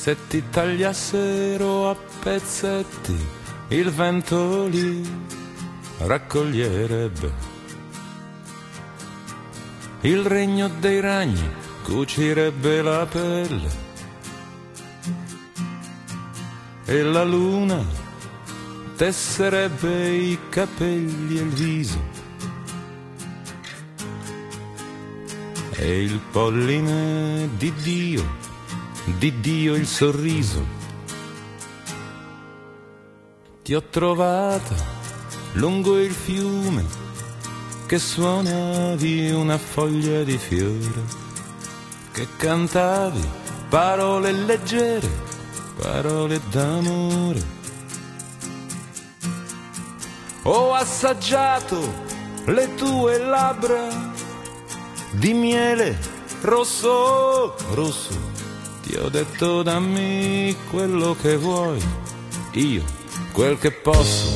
se ti tagliassero a pezzetti, il vento li raccoglierebbe. Il regno dei ragni cucirebbe la pelle e la luna tesserebbe i capelli e il viso. E il polline di Dio il sorriso. Ti ho trovata lungo il fiume che suonavi una foglia di fiore, che cantavi parole leggere, parole d'amore. Ho assaggiato le tue labbra di miele rosso, rosso. Ti ho detto dammi quello che vuoi, io quel che posso.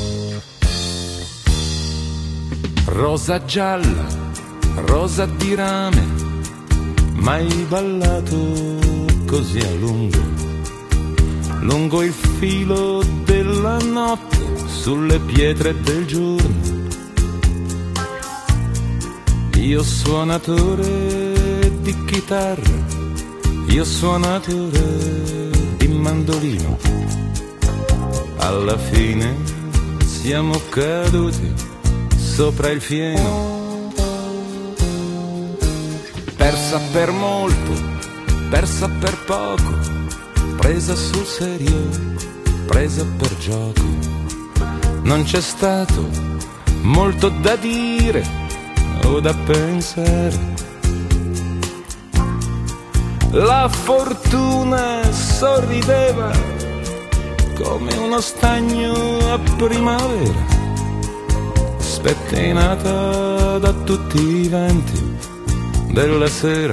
Rosa gialla, rosa di rame, mai ballato così a lungo, lungo il filo della notte, sulle pietre del giorno. Io suonatore di chitarra, io suonatore di mandolino, alla fine siamo caduti sopra il fieno. Persa per molto, persa per poco, presa sul serio, presa per gioco. Non c'è stato molto da dire o da pensare. La fortuna sorrideva come uno stagno a primavera, spettinata da tutti i venti della sera.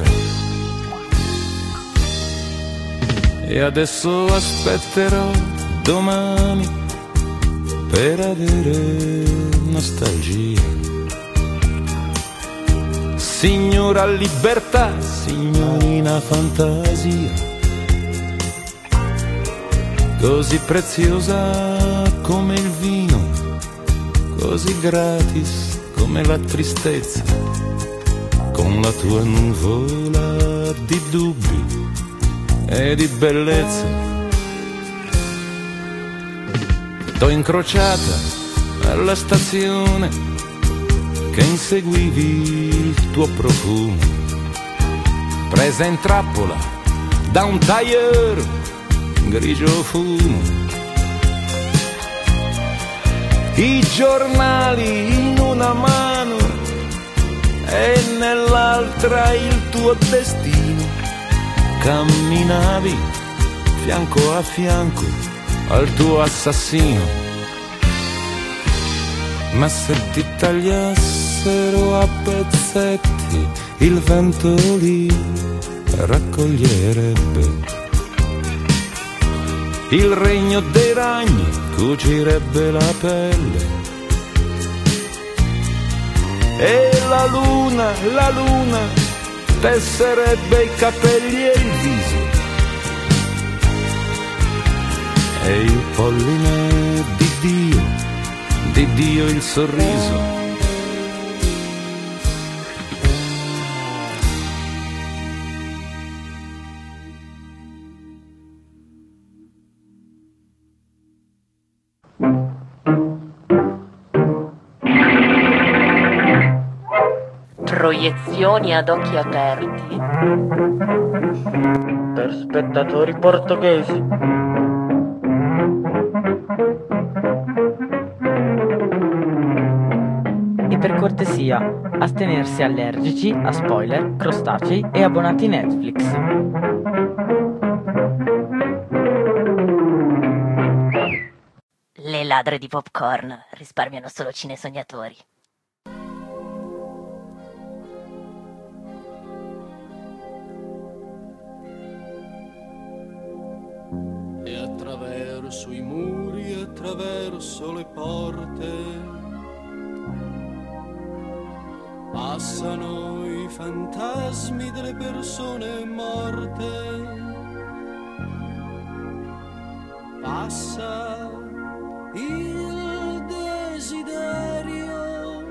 E adesso aspetterò domani per avere nostalgia. Signora libertà, signorina fantasia, così preziosa come il vino, così gratis come la tristezza, con la tua nuvola di dubbi e di bellezza. T'ho incrociata alla stazione che inseguivi il tuo profumo, presa in trappola da un tailleur grigio fumo. I giornali in una mano e nell'altra il tuo destino. Camminavi fianco a fianco al tuo assassino. Ma se ti tagliassero a pezzetti, il vento li raccoglierebbe. Il regno dei ragni cucirebbe la pelle. E la luna tesserebbe i capelli e il viso. E il polline di Dio il sorriso. Proiezioni ad occhi aperti per spettatori portoghesi. E per cortesia, astenersi allergici a spoiler, crostacei e abbonati Netflix. Le ladre di popcorn risparmiano solo cinesognatori. E attraverso i muri, attraverso le porte, passano i fantasmi delle persone morte. Passa il desiderio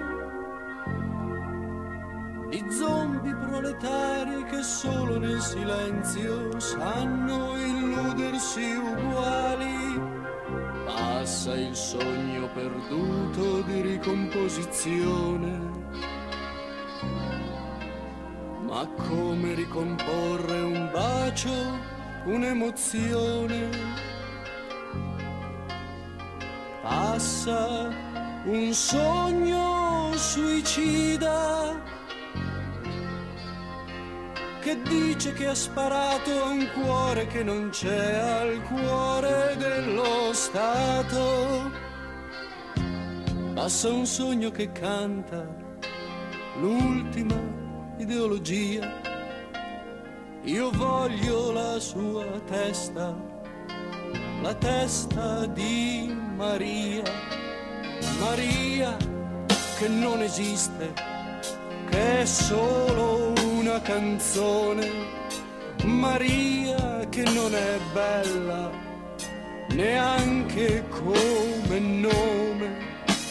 di zombie proletari che solo nel silenzio sanno illudersi uguali. Passa il sogno perduto di ricomposizione. Ma come ricomporre un bacio, un'emozione? Passa un sogno suicida che dice che ha sparato a un cuore che non c'è, al cuore dello Stato. Passa un sogno che canta l'ultima ideologia. Io voglio la sua testa, la testa di Maria. Maria che non esiste, che è solo una canzone. Maria che non è bella neanche come nome.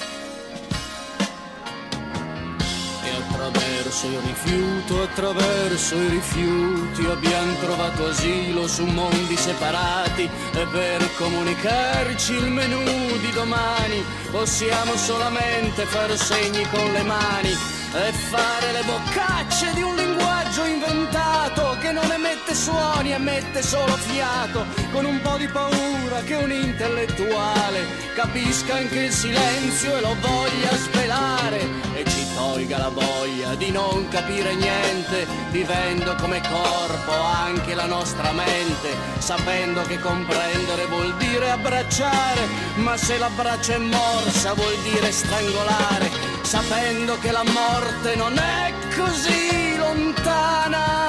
Attraverso il rifiuto, attraverso i rifiuti abbiamo trovato asilo su mondi separati e per comunicarci il menù di domani possiamo solamente fare segni con le mani e fare le boccacce di un linguaggio inventato che non emette suoni, emette solo fiato, con un po' di paura che un intellettuale capisca anche il silenzio e lo voglia svelare e ci tolga la voglia di non capire niente, vivendo come corpo anche la nostra mente, sapendo che comprendere vuol dire abbracciare, ma se l'abbraccio è morsa vuol dire strangolare, sapendo che la morte non è così lontana.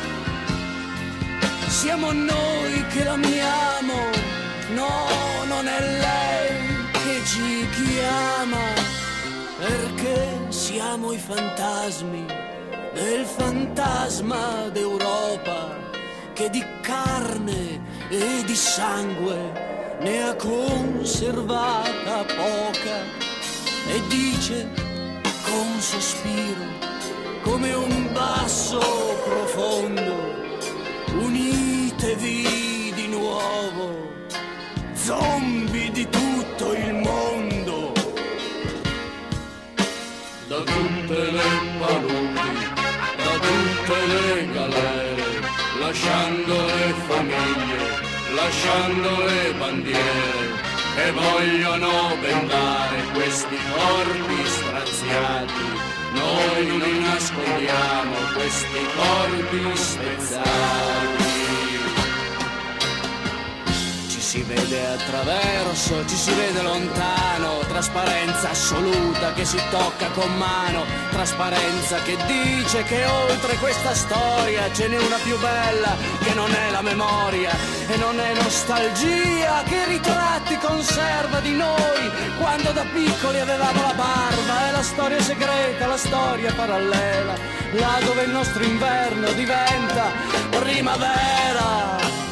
Siamo noi che l'amiamo, no, non è lei che ci chiama, perché siamo i fantasmi del fantasma d'Europa che di carne e di sangue ne ha conservata poca e dice con sospiro come un basso profondo: unitevi di nuovo, zombie di tutto il mondo. Da tutte le paludi, da tutte le galere, lasciando le famiglie, lasciando le bandiere, che vogliono bendare questi corpi straziati. Noi non nascondiamo questi corpi spezzati. Ci si vede attraverso, ci si vede lontano, trasparenza assoluta che si tocca con mano, trasparenza che dice che oltre questa storia ce n'è una più bella, che non è la memoria e non è nostalgia, che ritratti conserva di noi quando da piccoli avevamo la barba, è la storia segreta, la storia parallela, là dove il nostro inverno diventa primavera.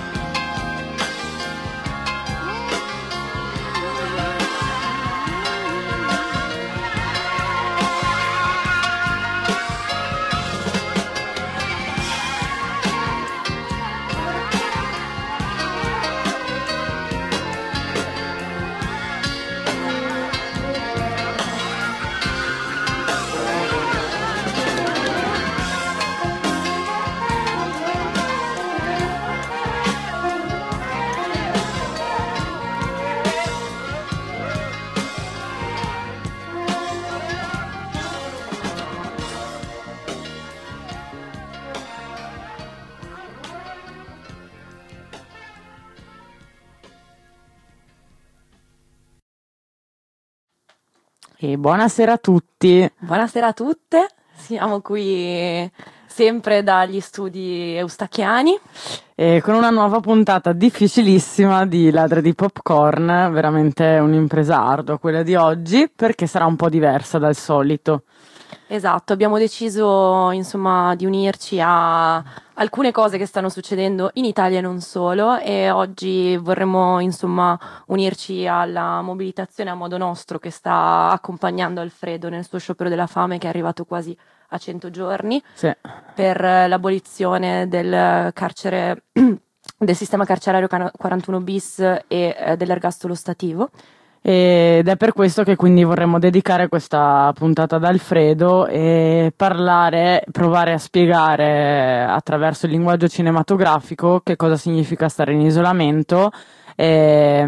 E buonasera a tutti. Buonasera a tutte, siamo qui sempre dagli studi eustachiani. E con una nuova puntata difficilissima di Ladri di Popcorn, veramente un'impresa ardua quella di oggi, perché sarà un po' diversa dal solito. Esatto, abbiamo deciso insomma di unirci a alcune cose che stanno succedendo in Italia e non solo, e oggi vorremmo insomma unirci alla mobilitazione a modo nostro che sta accompagnando Alfredo nel suo sciopero della fame, che è arrivato quasi a 100 giorni, Sì. per l'abolizione del carcere del sistema carcerario 41 bis e dell'ergastolo stativo. Ed è per questo che quindi vorremmo dedicare questa puntata ad Alfredo e provare a spiegare attraverso il linguaggio cinematografico che cosa significa stare in isolamento. E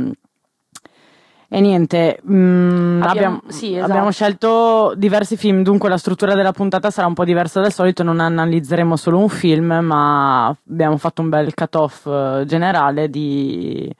niente, sì, esatto. abbiamo scelto diversi film, dunque la struttura della puntata sarà un po' diversa dal solito, non analizzeremo solo un film, ma abbiamo fatto un bel cut-off generale di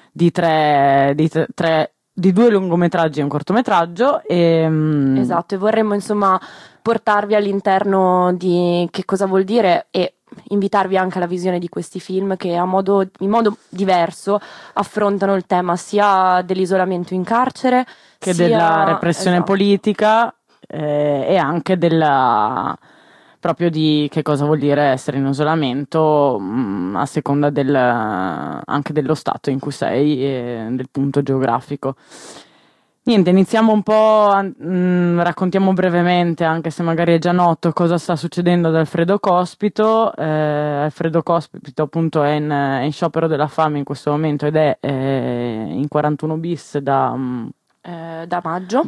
due lungometraggi e un cortometraggio. Esatto, e vorremmo insomma portarvi all'interno di che cosa vuol dire e invitarvi anche alla visione di questi film che in modo diverso affrontano il tema sia dell'isolamento in carcere che sia della repressione esatto. politica e anche proprio di che cosa vuol dire essere in isolamento a seconda anche dello stato in cui sei e del punto geografico. Niente, iniziamo un po', raccontiamo brevemente, anche se magari è già noto, cosa sta succedendo ad Alfredo Cospito. Alfredo Cospito appunto è in sciopero della fame in questo momento ed è in 41 bis da maggio.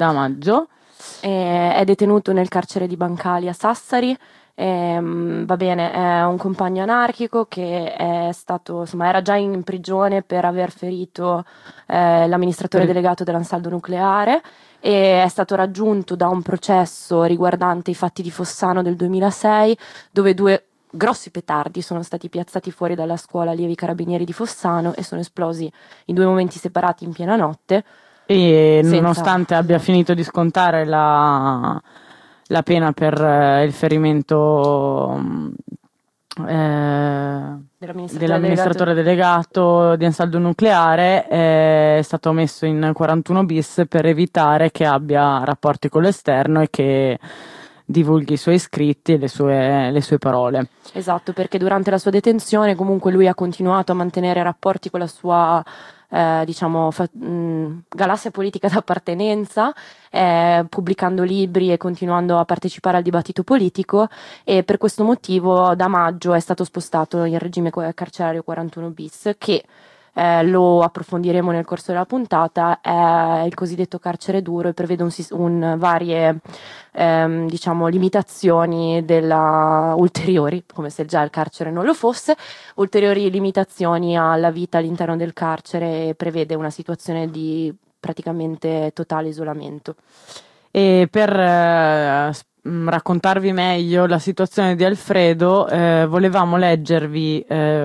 È detenuto nel carcere di Bancali a Sassari. Va bene, è un compagno anarchico che era già in prigione per aver ferito l'amministratore delegato dell'Ansaldo Nucleare, e è stato raggiunto da un processo riguardante i fatti di Fossano del 2006, dove 2 grossi petardi sono stati piazzati fuori dalla scuola allievi carabinieri di Fossano e sono esplosi in 2 momenti separati in piena notte. E nonostante abbia finito di scontare la pena per il ferimento dell'amministratore delegato di Ansaldo Nucleare, è stato messo in 41 bis per evitare che abbia rapporti con l'esterno e che divulghi i suoi scritti e le sue parole. Esatto, perché durante la sua detenzione comunque lui ha continuato a mantenere rapporti con la sua galassia politica d'appartenenza, pubblicando libri e continuando a partecipare al dibattito politico, e per questo motivo da maggio è stato spostato in regime carcerario 41 bis, che lo approfondiremo nel corso della puntata, è il cosiddetto carcere duro e prevede varie limitazioni ulteriori, come se già il carcere non lo fosse, ulteriori limitazioni alla vita all'interno del carcere, e prevede una situazione di praticamente totale isolamento. E per raccontarvi meglio la situazione di Alfredo, volevamo leggervi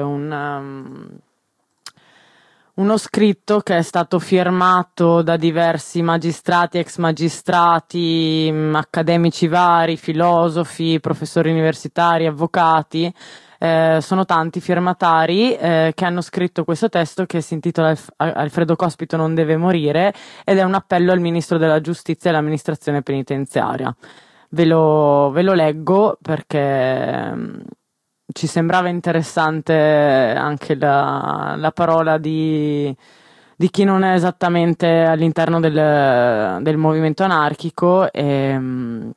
uno scritto che è stato firmato da diversi magistrati, ex magistrati, accademici vari, filosofi, professori universitari, avvocati. Sono tanti firmatari che hanno scritto questo testo, che si intitola Alfredo Cospito non deve morire, ed è un appello al Ministro della Giustizia e all'amministrazione penitenziaria. Ve lo leggo perché ci sembrava interessante anche la parola di chi non è esattamente all'interno del movimento anarchico, ed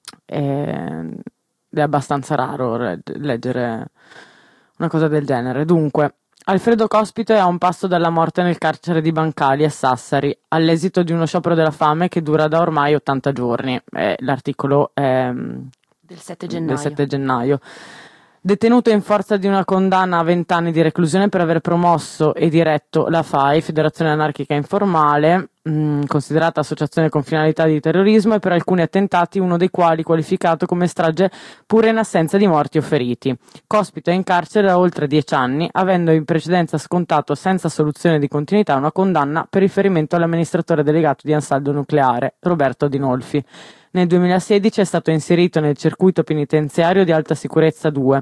è abbastanza raro leggere una cosa del genere. Dunque, Alfredo Cospito è a un passo dalla morte nel carcere di Bancali a Sassari, all'esito di uno sciopero della fame che dura da ormai 80 giorni. L'articolo è del 7 gennaio. Detenuto in forza di una condanna a 20 anni di reclusione per aver promosso e diretto la FAI, Federazione Anarchica Informale, considerata associazione con finalità di terrorismo, e per alcuni attentati, uno dei quali qualificato come strage pure in assenza di morti o feriti. Cospito è in carcere da oltre 10 anni, avendo in precedenza scontato senza soluzione di continuità una condanna per riferimento all'amministratore delegato di Ansaldo Nucleare, Roberto Dinolfi. Nel 2016 è stato inserito nel circuito penitenziario di alta sicurezza 2,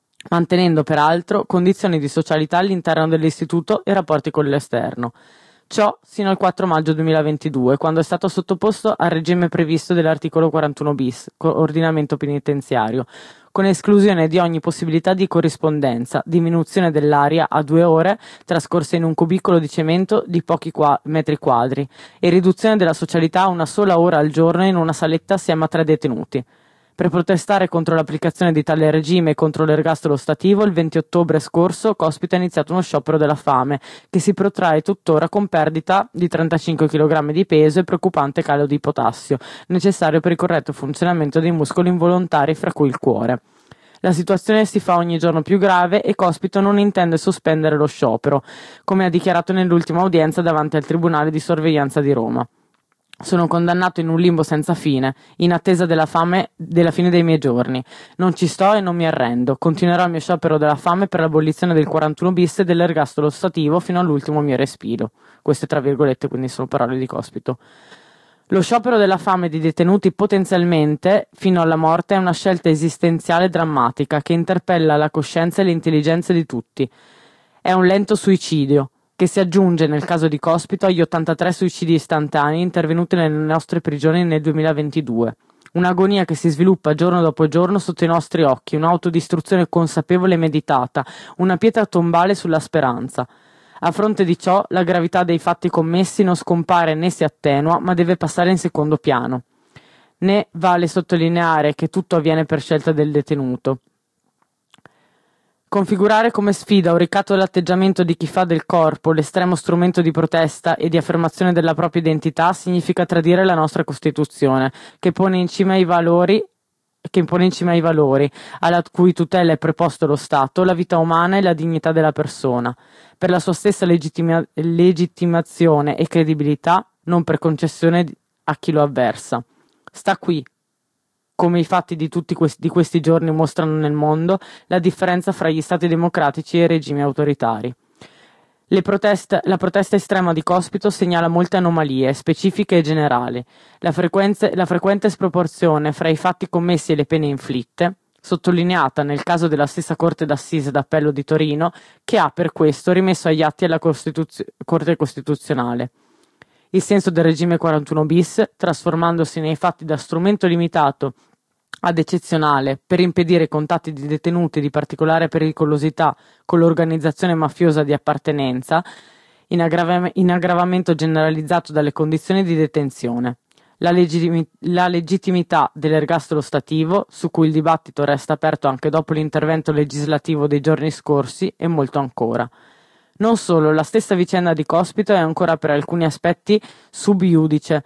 mantenendo peraltro condizioni di socialità all'interno dell'istituto e rapporti con l'esterno. Ciò sino al 4 maggio 2022, quando è stato sottoposto al regime previsto dell'articolo 41 bis, ordinamento penitenziario, con esclusione di ogni possibilità di corrispondenza, diminuzione dell'aria a 2 ore trascorse in un cubicolo di cemento di pochi metri quadri e riduzione della socialità a una sola ora al giorno in una saletta assieme a 3 detenuti. Per protestare contro l'applicazione di tale regime e contro l'ergastolo ostativo, il 20 ottobre scorso Cospito ha iniziato uno sciopero della fame che si protrae tuttora con perdita di 35 kg di peso e preoccupante calo di potassio, necessario per il corretto funzionamento dei muscoli involontari, fra cui il cuore. La situazione si fa ogni giorno più grave e Cospito non intende sospendere lo sciopero, come ha dichiarato nell'ultima udienza davanti al Tribunale di Sorveglianza di Roma. Sono condannato in un limbo senza fine, in attesa della fine dei miei giorni. Non ci sto e non mi arrendo. Continuerò il mio sciopero della fame per l'abolizione del 41 bis e dell'ergastolo ostativo fino all'ultimo mio respiro. Queste tra virgolette, quindi sono parole di Cospito. Lo sciopero della fame di detenuti potenzialmente fino alla morte è una scelta esistenziale drammatica che interpella la coscienza e l'intelligenza di tutti. È un lento suicidio, che si aggiunge nel caso di Cospito agli 83 suicidi istantanei intervenuti nelle nostre prigioni nel 2022. Un'agonia che si sviluppa giorno dopo giorno sotto i nostri occhi, un'autodistruzione consapevole e meditata, una pietra tombale sulla speranza. A fronte di ciò, la gravità dei fatti commessi non scompare né si attenua, ma deve passare in secondo piano. Né vale sottolineare che tutto avviene per scelta del detenuto. Configurare come sfida un ricatto dell'atteggiamento di chi fa del corpo l'estremo strumento di protesta e di affermazione della propria identità significa tradire la nostra Costituzione, che pone in cima ai valori alla cui tutela è preposto lo Stato, la vita umana e la dignità della persona, per la sua stessa legittimazione e credibilità, non per concessione a chi lo avversa. Sta qui, come i fatti di questi giorni mostrano nel mondo, la differenza fra gli stati democratici e i regimi autoritari. La protesta estrema di Cospito segnala molte anomalie, specifiche e generali. La frequente sproporzione fra i fatti commessi e le pene inflitte, sottolineata nel caso della stessa Corte d'Assise d'Appello di Torino, che ha per questo rimesso agli atti alla Corte Costituzionale. Il senso del regime 41 bis, trasformandosi nei fatti da strumento limitato ad eccezionale per impedire contatti di detenuti di particolare pericolosità con l'organizzazione mafiosa di appartenenza, in aggravamento generalizzato dalle condizioni di detenzione. La legittimità dell'ergastolo ostativo, su cui il dibattito resta aperto anche dopo l'intervento legislativo dei giorni scorsi, e molto ancora. Non solo, la stessa vicenda di Cospito è ancora per alcuni aspetti sub iudice,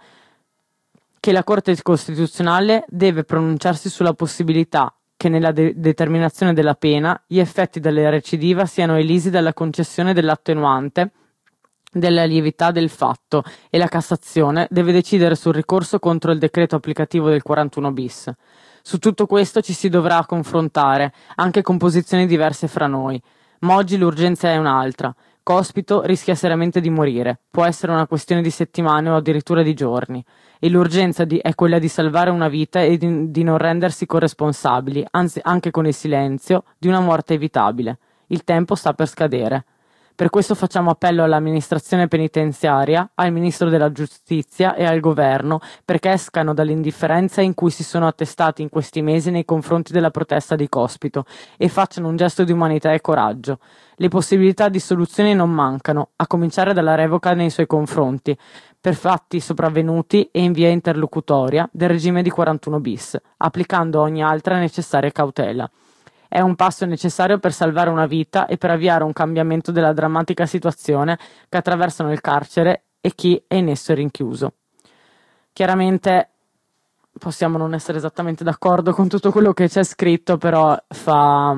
che la Corte Costituzionale deve pronunciarsi sulla possibilità che nella determinazione della pena gli effetti della recidiva siano elisi dalla concessione dell'attenuante della lievità del fatto e la Cassazione deve decidere sul ricorso contro il decreto applicativo del 41 bis. Su tutto questo ci si dovrà confrontare, anche con posizioni diverse fra noi, ma oggi l'urgenza è un'altra. Cospito rischia seriamente di morire, può essere una questione di settimane o addirittura di giorni, e l'urgenza è quella di salvare una vita e di non rendersi corresponsabili, anzi anche con il silenzio, di una morte evitabile. Il tempo sta per scadere. Per questo facciamo appello all'amministrazione penitenziaria, al Ministro della Giustizia e al Governo perché escano dall'indifferenza in cui si sono attestati in questi mesi nei confronti della protesta di Cospito e facciano un gesto di umanità e coraggio. Le possibilità di soluzione non mancano, a cominciare dalla revoca nei suoi confronti, per fatti sopravvenuti e in via interlocutoria del regime di 41 bis, applicando ogni altra necessaria cautela. È un passo necessario per salvare una vita e per avviare un cambiamento della drammatica situazione che attraversano il carcere e chi è in esso rinchiuso. Chiaramente possiamo non essere esattamente d'accordo con tutto quello che c'è scritto, però fa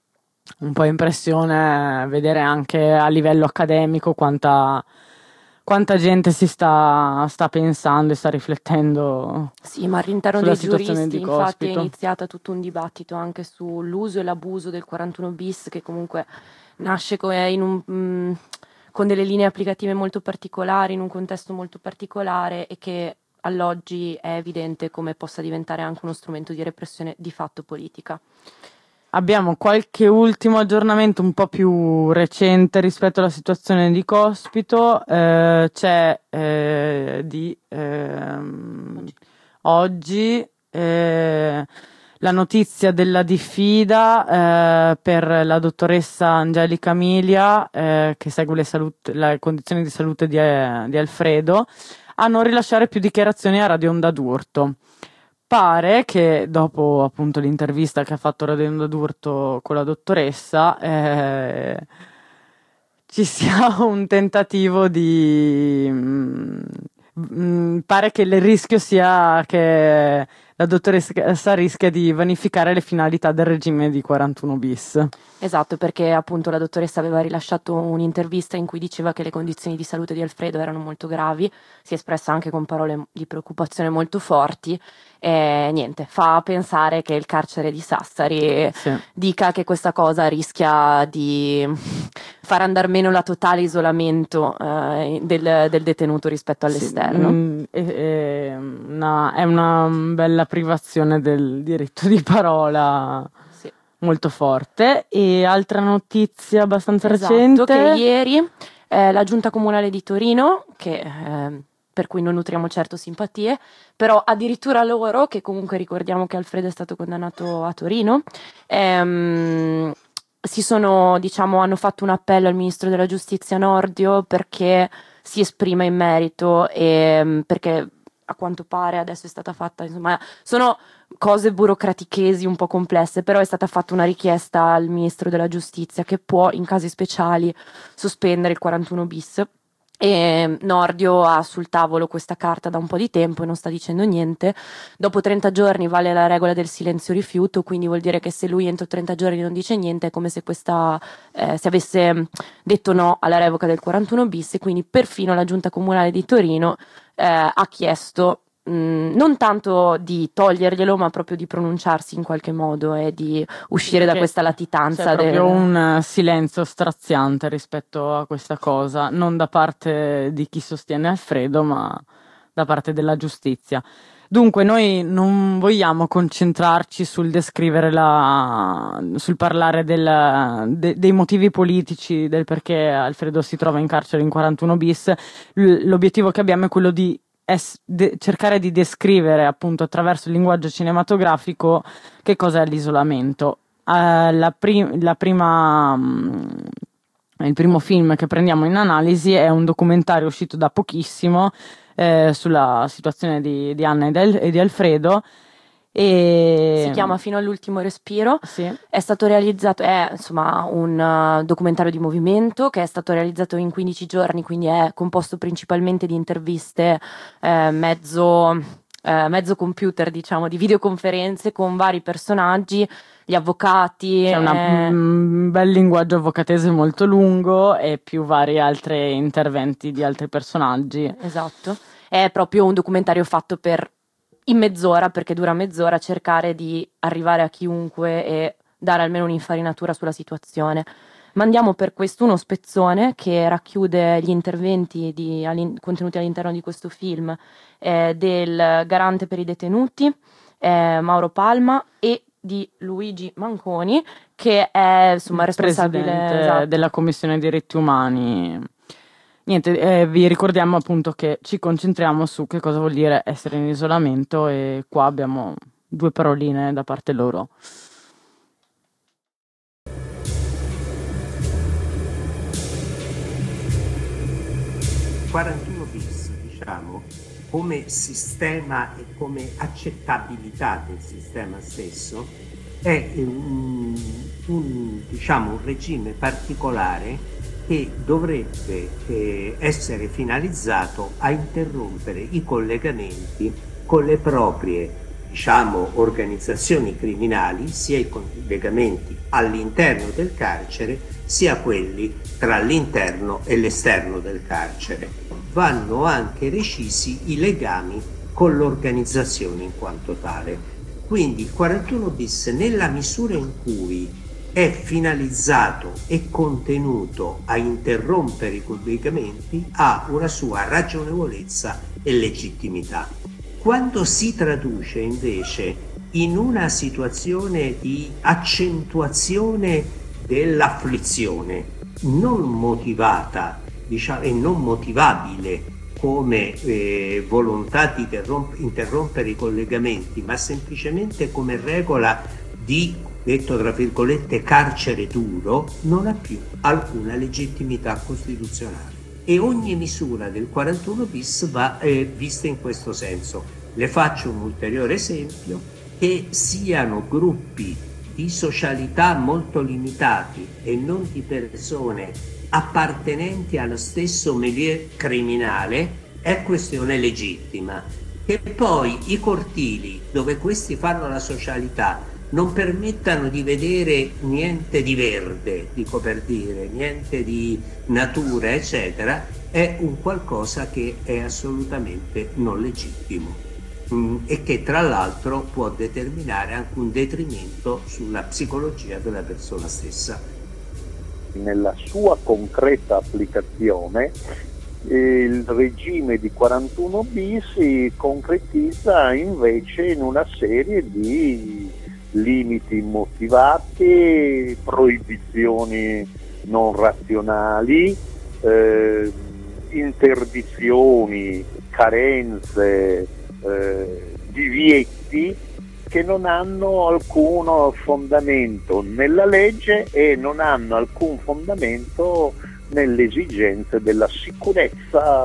un po' impressione vedere anche a livello accademico quanta gente si sta pensando e sta riflettendo. Sì, ma all'interno dei giuristi infatti è iniziato tutto un dibattito anche sull'uso e l'abuso del 41 bis, che comunque nasce con delle linee applicative molto particolari, in un contesto molto particolare, e che all'oggi è evidente come possa diventare anche uno strumento di repressione di fatto politica. abbiamo qualche ultimo aggiornamento un po' più recente rispetto alla situazione di Cospito. C'è di oggi la notizia della diffida per la dottoressa Angelica Milia, che segue le condizioni di salute di Alfredo, a non rilasciare più dichiarazioni a Radio Onda d'Urto. Pare che dopo appunto l'intervista che ha fatto Radio Onda d'Urto con la dottoressa ci sia un tentativo di pare che il rischio sia che la dottoressa rischia di vanificare le finalità del regime di 41 bis. Esatto, perché appunto la dottoressa aveva rilasciato un'intervista in cui diceva che le condizioni di salute di Alfredo erano molto gravi, si è espressa anche con parole di preoccupazione molto forti e niente, fa pensare che il carcere di Sassari dica che questa cosa rischia di far andare meno la totale isolamento del detenuto rispetto all'esterno. È una bella privazione del diritto di parola. Molto forte. E altra notizia abbastanza recente, che ieri la Giunta Comunale di Torino, che per cui non nutriamo certo simpatie, però addirittura loro, che comunque ricordiamo che Alfredo è stato condannato a Torino, hanno fatto un appello al Ministro della Giustizia Nordio perché si esprima in merito e perché a quanto pare adesso è stata fatta, insomma, sono cose burocratichesi un po' complesse, però è stata fatta una richiesta al Ministro della Giustizia che può in casi speciali sospendere il 41 bis e Nordio ha sul tavolo questa carta da un po' di tempo e non sta dicendo niente. Dopo 30 giorni vale la regola del silenzio rifiuto, quindi vuol dire che se lui entro 30 giorni non dice niente è come se se avesse detto no alla revoca del 41 bis, e quindi perfino la Giunta Comunale di Torino ha chiesto non tanto di toglierglielo, ma proprio di pronunciarsi in qualche modo e di uscire da questa latitanza. C'è proprio un silenzio straziante rispetto a questa cosa, non da parte di chi sostiene Alfredo, ma da parte della giustizia. Dunque noi non vogliamo concentrarci sul descrivere sul parlare dei motivi politici del perché Alfredo si trova in carcere in 41 bis. L'obiettivo che abbiamo è quello di cercare di descrivere appunto attraverso il linguaggio cinematografico che cos'è l'isolamento. Il primo film che prendiamo in analisi è un documentario uscito da pochissimo sulla situazione di Anna e di Alfredo. Si chiama Fino all'ultimo respiro. Sì. È stato realizzato, è insomma un documentario di movimento che è stato realizzato in 15 giorni, quindi è composto principalmente di interviste mezzo computer, diciamo, di videoconferenze con vari personaggi, gli avvocati. C'è un bel linguaggio avvocatese molto lungo e più vari altri interventi di altri personaggi. Esatto, è proprio un documentario fatto in mezz'ora, perché dura mezz'ora, cercare di arrivare a chiunque e dare almeno un'infarinatura sulla situazione. Mandiamo per questo uno spezzone che racchiude gli interventi contenuti all'interno di questo film del garante per i detenuti Mauro Palma e di Luigi Manconi, che è insomma responsabile presidente della Commissione diritti umani. Niente, vi ricordiamo appunto che ci concentriamo su che cosa vuol dire essere in isolamento e qua abbiamo due paroline da parte loro. 41 bis, diciamo, come sistema e come accettabilità del sistema stesso, è diciamo, un regime particolare che dovrebbe essere finalizzato a interrompere i collegamenti con le proprie, diciamo, organizzazioni criminali, sia i collegamenti all'interno del carcere, sia quelli tra l'interno e l'esterno del carcere. Vanno anche recisi i legami con l'organizzazione in quanto tale. Quindi il 41 bis, nella misura in cui è finalizzato e contenuto a interrompere i collegamenti, ha una sua ragionevolezza e legittimità. Quando si traduce invece in una situazione di accentuazione dell'afflizione non motivata, diciamo, e non motivabile come volontà di interrompere i collegamenti, ma semplicemente come regola di, detto tra virgolette, carcere duro, non ha più alcuna legittimità costituzionale. E ogni misura del 41 bis va vista in questo senso. Le faccio un ulteriore esempio: che siano gruppi di socialità molto limitati e non di persone appartenenti allo stesso milieu criminale è questione legittima. Che poi i cortili dove questi fanno la socialità non permettano di vedere niente di verde, dico per dire, niente di natura, eccetera, è un qualcosa che è assolutamente non legittimo e che tra l'altro può determinare anche un detrimento sulla psicologia della persona stessa. Nella sua concreta applicazione il regime di 41 bis si concretizza invece in una serie di limiti immotivati, proibizioni non razionali, interdizioni, carenze, divieti che non hanno alcun fondamento nella legge e non hanno alcun fondamento nelle esigenze della sicurezza.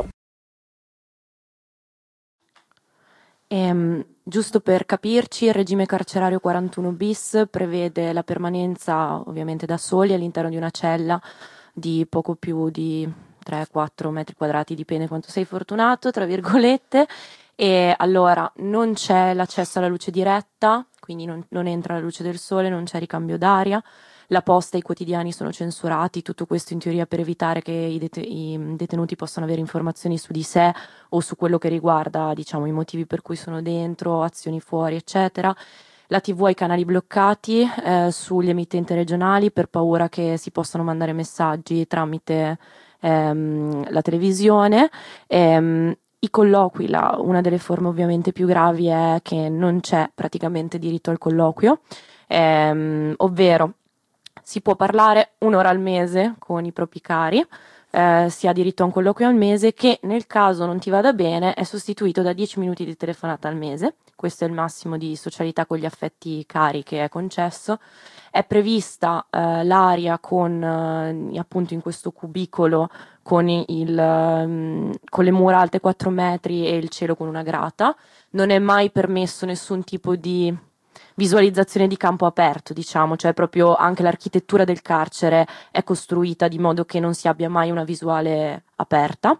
Giusto per capirci, il regime carcerario 41 bis prevede la permanenza ovviamente da soli all'interno di una cella di poco più di 3-4 metri quadrati, dipende quanto sei fortunato, tra virgolette, e allora non c'è l'accesso alla luce diretta, quindi non entra la luce del sole, non c'è ricambio d'aria, la posta e i quotidiani sono censurati, tutto questo in teoria per evitare che i detenuti possano avere informazioni su di sé o su quello che riguarda, diciamo, i motivi per cui sono dentro, azioni fuori, eccetera. La TV ha i canali bloccati sugli emittenti regionali per paura che si possano mandare messaggi tramite la televisione. I colloqui, una delle forme ovviamente più gravi è che non c'è praticamente diritto al colloquio, ovvero si può parlare un'ora al mese con i propri cari, si ha diritto a un colloquio al mese che nel caso non ti vada bene è sostituito da 10 minuti di telefonata al mese. Questo è il massimo di socialità con gli affetti cari che è concesso. È prevista l'area con appunto in questo cubicolo con le mura alte 4 metri e il cielo con una grata. Non è mai permesso nessun tipo di visualizzazione di campo aperto, diciamo, cioè proprio anche l'architettura del carcere è costruita di modo che non si abbia mai una visuale aperta.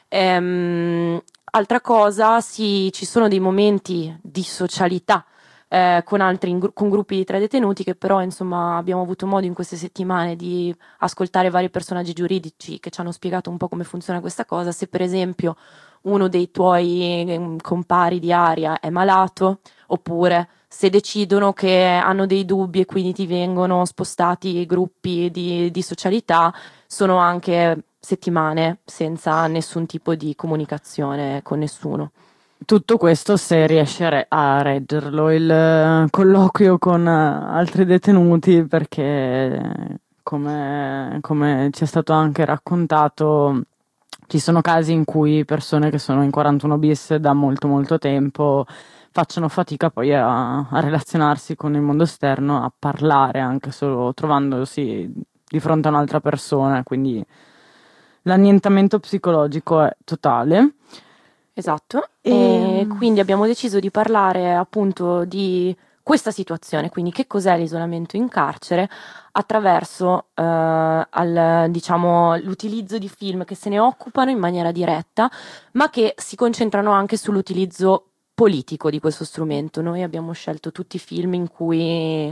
Altra cosa, ci sono dei momenti di socialità con gruppi di 3 detenuti che però insomma abbiamo avuto modo in queste settimane di ascoltare vari personaggi giuridici che ci hanno spiegato un po' come funziona questa cosa. Se per esempio uno dei tuoi compari di area è malato, oppure se decidono che hanno dei dubbi e quindi ti vengono spostati i gruppi di socialità, sono anche settimane senza nessun tipo di comunicazione con nessuno. Tutto questo se riesce a reggerlo il colloquio con altri detenuti, perché come ci è stato anche raccontato, ci sono casi in cui persone che sono in 41 bis da molto molto tempo facciano fatica poi a relazionarsi con il mondo esterno, a parlare anche solo trovandosi di fronte a un'altra persona, quindi l'annientamento psicologico è totale. Esatto, e quindi abbiamo deciso di parlare appunto di questa situazione, quindi che cos'è l'isolamento in carcere, attraverso diciamo, l'utilizzo di film che se ne occupano in maniera diretta, ma che si concentrano anche sull'utilizzo politico di questo strumento. Noi abbiamo scelto tutti i film in cui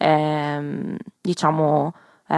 diciamo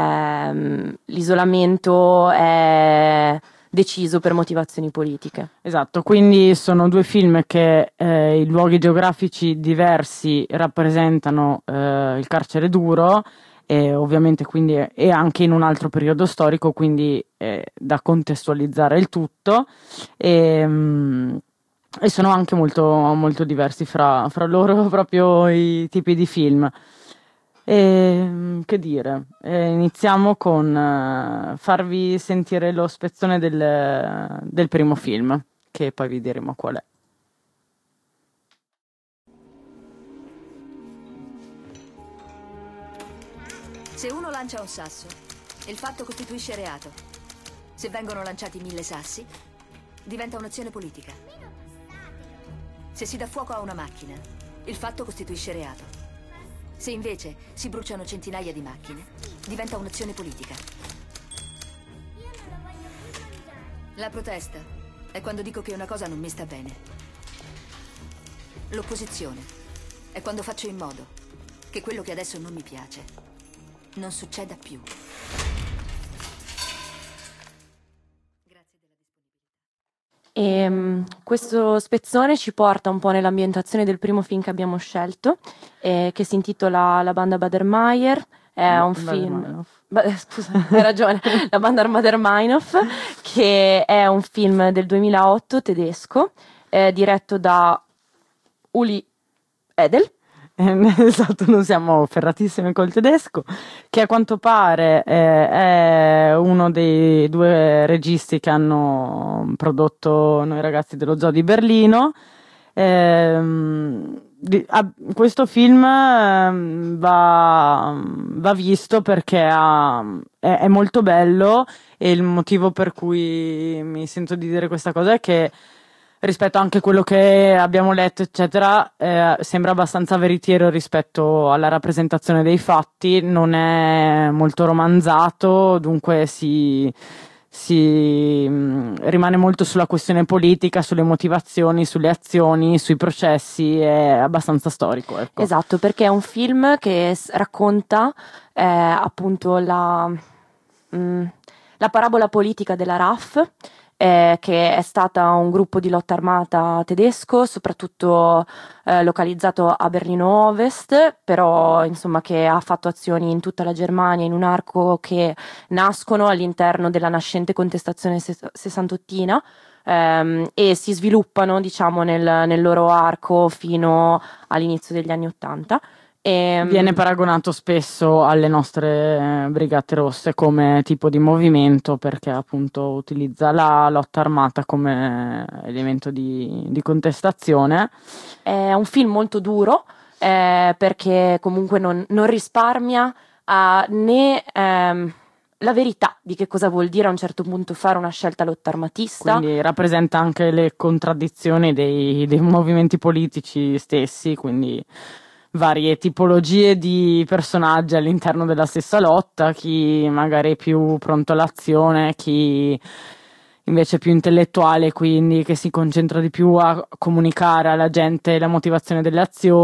l'isolamento è deciso per motivazioni politiche. Esatto, quindi sono 2 film che in luoghi geografici diversi rappresentano il carcere duro, e ovviamente quindi è anche in un altro periodo storico, quindi da contestualizzare il tutto. e sono anche molto, molto diversi fra loro proprio i tipi di film. E, che dire, iniziamo con farvi sentire lo spezzone del primo film, che poi vi diremo qual è. Se uno lancia un sasso, il fatto costituisce reato. Se vengono lanciati 1000 sassi, diventa un'azione politica. Se si dà fuoco a una macchina, il fatto costituisce reato. Se invece si bruciano centinaia di macchine, diventa un'azione politica. La protesta è quando dico che una cosa non mi sta bene. L'opposizione è quando faccio in modo che quello che adesso non mi piace non succeda più. E questo spezzone ci porta un po' nell'ambientazione del primo film che abbiamo scelto, che si intitola La banda Bader-Meinhof. È un film... scusa, hai ragione. La banda Bader-Meinhof, che è un film del 2008 tedesco, diretto da Uli Edel. Esatto, non siamo ferratissimi col tedesco, che a quanto pare è uno dei 2 registi che hanno prodotto Noi ragazzi dello Zoo di Berlino. Questo film va visto perché è molto bello, e il motivo per cui mi sento di dire questa cosa è che rispetto anche a quello che abbiamo letto, eccetera, sembra abbastanza veritiero rispetto alla rappresentazione dei fatti, non è molto romanzato, dunque si rimane molto sulla questione politica, sulle motivazioni, sulle azioni, sui processi, è abbastanza storico. Ecco. Esatto, perché è un film che racconta appunto la parabola politica della RAF, che è stata un gruppo di lotta armata tedesco, soprattutto localizzato a Berlino Ovest, però insomma che ha fatto azioni in tutta la Germania in un arco che nascono all'interno della nascente contestazione sessantottina, e si sviluppano diciamo nel loro arco fino all'inizio degli anni '80. Viene paragonato spesso alle nostre Brigate Rosse come tipo di movimento, perché appunto utilizza la lotta armata come elemento di contestazione. È un film molto duro, perché comunque non risparmia né la verità di che cosa vuol dire a un certo punto fare una scelta lotta armatista. Quindi rappresenta anche le contraddizioni dei movimenti politici stessi, quindi varie tipologie di personaggi all'interno della stessa lotta, chi magari è più pronto all'azione, chi invece è più intellettuale, quindi che si concentra di più a comunicare alla gente la motivazione delle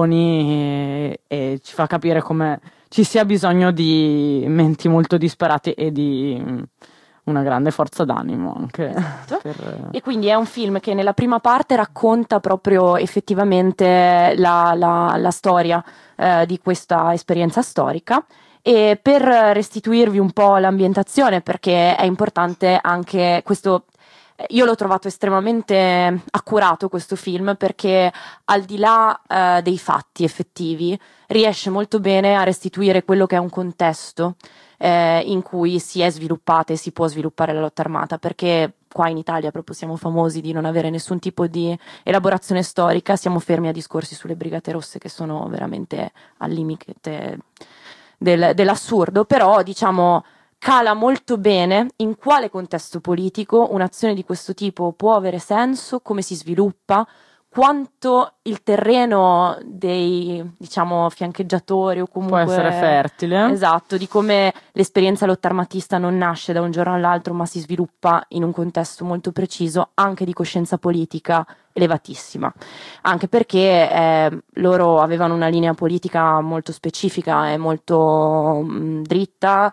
azioni, e ci fa capire come ci sia bisogno di menti molto disparate e di una grande forza d'animo anche. Esatto. E quindi è un film che nella prima parte racconta proprio effettivamente la storia di questa esperienza storica, e per restituirvi un po' l'ambientazione, perché è importante anche questo. Io l'ho trovato estremamente accurato questo film, perché al di là dei fatti effettivi riesce molto bene a restituire quello che è un contesto in cui si è sviluppata e si può sviluppare la lotta armata, perché qua in Italia proprio siamo famosi di non avere nessun tipo di elaborazione storica, siamo fermi a discorsi sulle Brigate Rosse che sono veramente al limite dell'assurdo, però diciamo cala molto bene in quale contesto politico un'azione di questo tipo può avere senso, come si sviluppa, quanto il terreno dei, diciamo, fiancheggiatori o comunque può essere fertile. Esatto, di come l'esperienza lotta armatista non nasce da un giorno all'altro, ma si sviluppa in un contesto molto preciso, anche di coscienza politica elevatissima. Anche perché loro avevano una linea politica molto specifica e molto dritta,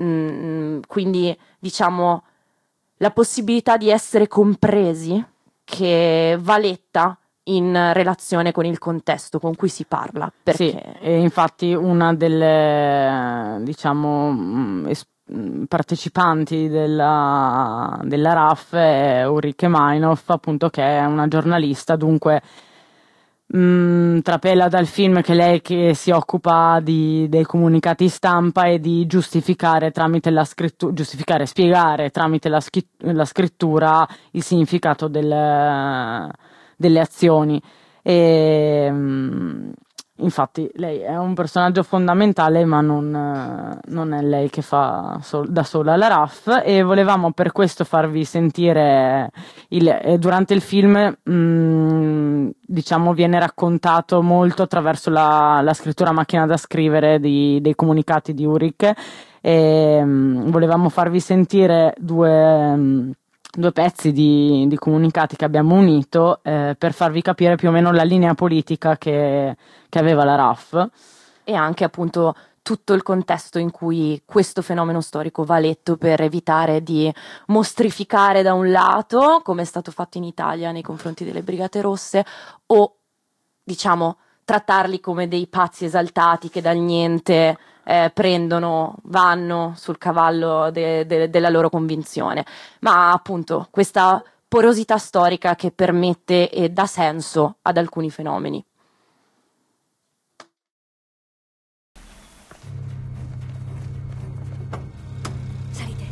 quindi diciamo la possibilità di essere compresi che va letta in relazione con il contesto con cui si parla. Perché... Sì, e infatti una delle, diciamo, partecipanti della RAF è Ulrike Meinhof, appunto, che è una giornalista, dunque trapela dal film che lei che si occupa dei comunicati stampa e di giustificare tramite la scrittura, spiegare tramite la scrittura il significato delle azioni. Infatti lei è un personaggio fondamentale, ma non è lei che fa da sola la RAF, e volevamo per questo farvi sentire durante il film diciamo viene raccontato molto attraverso la scrittura a macchina da scrivere dei comunicati di Ulrike, e volevamo farvi sentire due pezzi di comunicati che abbiamo unito per farvi capire più o meno la linea politica che aveva la RAF, e anche appunto tutto il contesto in cui questo fenomeno storico va letto, per evitare di mostrificare da un lato, come è stato fatto in Italia nei confronti delle Brigate Rosse, o diciamo trattarli come dei pazzi esaltati che dal niente vanno sul cavallo della loro convinzione, ma appunto questa porosità storica che permette e dà senso ad alcuni fenomeni. Salite.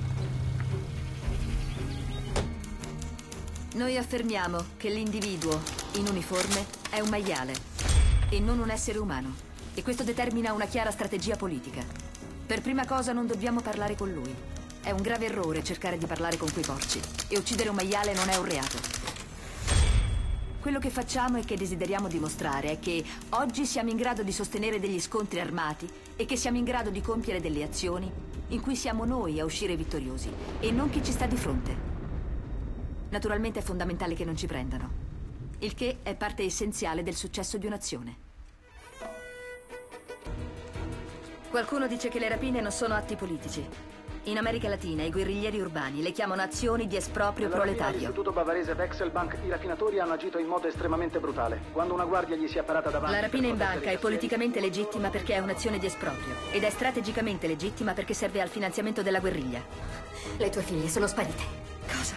Noi affermiamo che l'individuo in uniforme è un maiale e non un essere umano. E questo determina una chiara strategia politica. Per prima cosa non dobbiamo parlare con lui. È un grave errore cercare di parlare con quei porci. E uccidere un maiale non è un reato. Quello che facciamo e che desideriamo dimostrare è che oggi siamo in grado di sostenere degli scontri armati e che siamo in grado di compiere delle azioni in cui siamo noi a uscire vittoriosi e non chi ci sta di fronte. Naturalmente è fondamentale che non ci prendano, il che è parte essenziale del successo di un'azione. Qualcuno dice che le rapine non sono atti politici. In America Latina i guerriglieri urbani le chiamano azioni di esproprio proletario. Nell'Istituto bavarese Wechselbank i rapinatori hanno agito in modo estremamente brutale. Quando una guardia gli si è parata davanti... La rapina in banca è politicamente legittima perché è un'azione di esproprio ed è strategicamente legittima perché serve al finanziamento della guerriglia. Le tue figlie sono sparite. Cosa?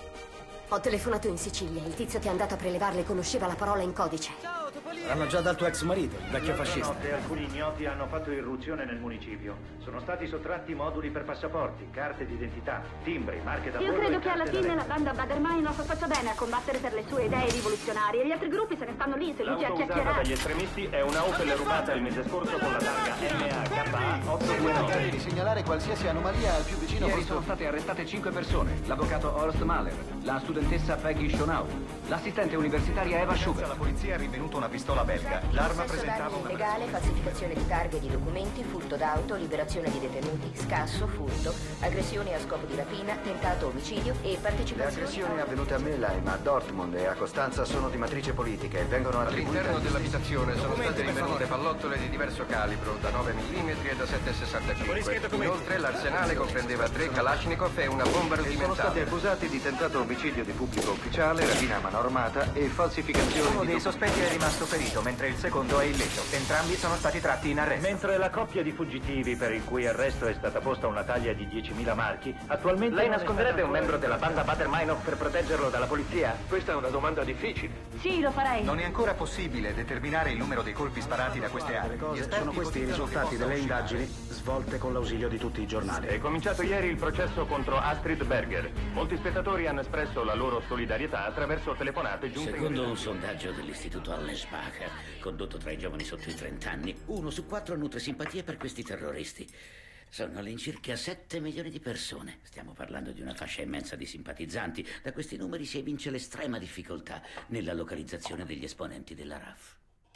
Ho telefonato in Sicilia. Il tizio che è andato a prelevarle conosceva la parola in codice. Saranno già dal tuo ex marito, vecchio fascista. Notte alcuni ignoti hanno fatto irruzione nel municipio. Sono stati sottratti moduli per passaporti, carte d'identità, timbri, marche da Io bollo credo e che alla carte da fine la letto. banda Bader-Meinhof faccia bene a combattere per le sue idee rivoluzionarie e gli altri gruppi se ne stanno lì seduti a L'auto usata chiacchierare. dagli estremisti è una Opel rubata il mese scorso con la targa MAKA 829. Di segnalare qualsiasi anomalia al più vicino. Ieri sono state arrestate 5 persone: l'avvocato Horst Mahler, la studentessa Peggy Schonau, l'assistente universitaria Eva Schubert. La polizia ha rinvenuto una pistola belga. L'arma presentava una... illegale, falsificazione di targhe e di documenti, furto d'auto, liberazione di detenuti, scasso, furto, aggressioni a scopo di rapina, tentato omicidio e Le partecipazione... aggressioni avvenute a Mülheim, a Dortmund e a Costanza sono di matrice politica e vengono attribuite... All'interno dell'abitazione sono state rinvenute pallottole di diverso calibro, da 9 mm e da 7,65. Inoltre l'arsenale comprendeva 3 Kalashnikov e una bomba Sono stati rudimentale. accusati di tentato omicidio di pubblico ufficiale, rapina a mano armata e falsificazione Uno di dei documenti. sospetti è rimasto ferito, mentre il secondo è illeso. Entrambi sono stati tratti in arresto. Mentre la coppia di fuggitivi per il cui arresto è stata posta una taglia di 10.000 marchi, attualmente... Lei nasconderebbe un membro della banda Bader-Meinhof per proteggerlo dalla polizia? Questa è una domanda difficile. Sì, lo farei. Non è ancora possibile determinare il numero dei colpi sparati da queste armi. Gli esperti Sono questi i risultati delle indagini svolte con l'ausilio di tutti i giornali. È cominciato ieri il processo contro Astrid Berger. Molti spettatori hanno espresso la loro solidarietà attraverso telefonate giunte Secondo un sondaggio dell'istituto Allensbach, condotto tra i giovani sotto i 30 anni, 1 su 4 nutre simpatia per questi terroristi. Sono all'incirca 7 milioni di persone. Stiamo parlando di una fascia immensa di simpatizzanti. Da questi numeri si evince l'estrema difficoltà nella localizzazione degli esponenti della RAF.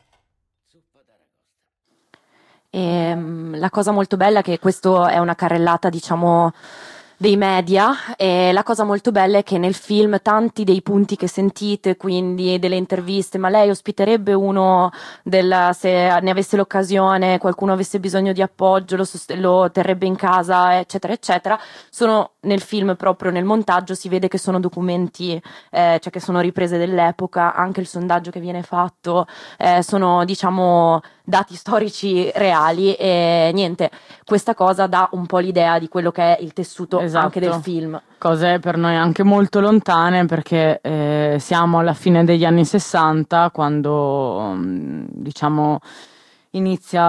E la cosa molto bella è che questo è una carrellata, diciamo, dei media, e la cosa molto bella è che nel film tanti dei punti che sentite, quindi delle interviste, ma lei ospiterebbe uno se ne avesse l'occasione, qualcuno avesse bisogno di appoggio, lo terrebbe in casa, eccetera eccetera, sono nel film, proprio nel montaggio si vede che sono documenti, cioè che sono riprese dell'epoca. Anche il sondaggio che viene fatto sono, diciamo, dati storici reali, e niente, questa cosa dà un po' l'idea di quello che è il tessuto anche del film. Cose per noi anche molto lontane, perché siamo alla fine degli anni 60, quando diciamo inizia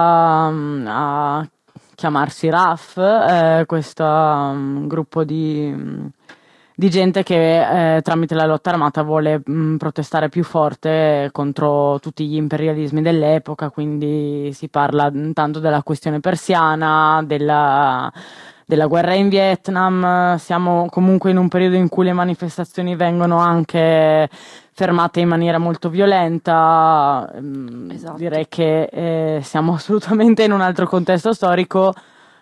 a chiamarsi RAF, questo gruppo di gente che tramite la lotta armata vuole protestare più forte contro tutti gli imperialismi dell'epoca, quindi si parla tanto della questione persiana, della guerra in Vietnam. Siamo comunque in un periodo in cui le manifestazioni vengono anche fermate in maniera molto violenta. Esatto. Direi che siamo assolutamente in un altro contesto storico.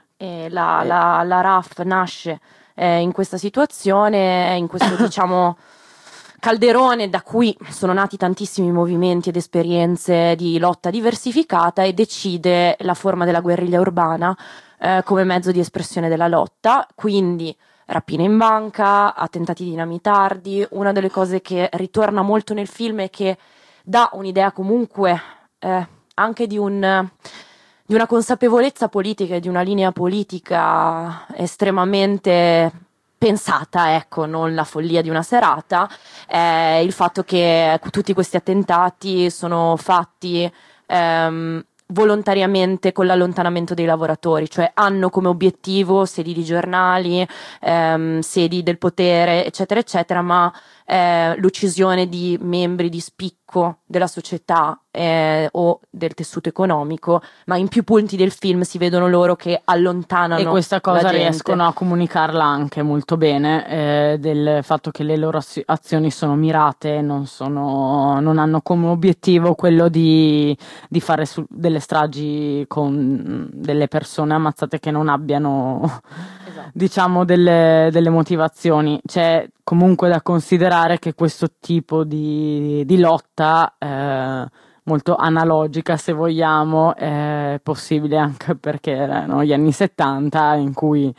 La RAF nasce in questa situazione, in questo diciamo calderone da cui sono nati tantissimi movimenti ed esperienze di lotta diversificata, e decide la forma della guerriglia urbana come mezzo di espressione della lotta, quindi rapine in banca, attentati dinamitardi. Una delle cose che ritorna molto nel film e che dà un'idea comunque anche di una consapevolezza politica e di una linea politica estremamente pensata, ecco, non la follia di una serata, il fatto che tutti questi attentati sono fatti volontariamente con l'allontanamento dei lavoratori, cioè hanno come obiettivo sedi di giornali, sedi del potere, eccetera, eccetera, ma l'uccisione di membri di spicco della società o del tessuto economico, ma in più punti del film si vedono loro che allontanano, e questa cosa la gente. Riescono a comunicarla anche molto bene, del fatto che le loro azioni sono mirate, non hanno come obiettivo quello di fare delle stragi con delle persone ammazzate che non abbiano diciamo delle motivazioni. C'è comunque da considerare che questo tipo di lotta molto analogica, se vogliamo, è possibile anche perché erano gli anni 70 in cui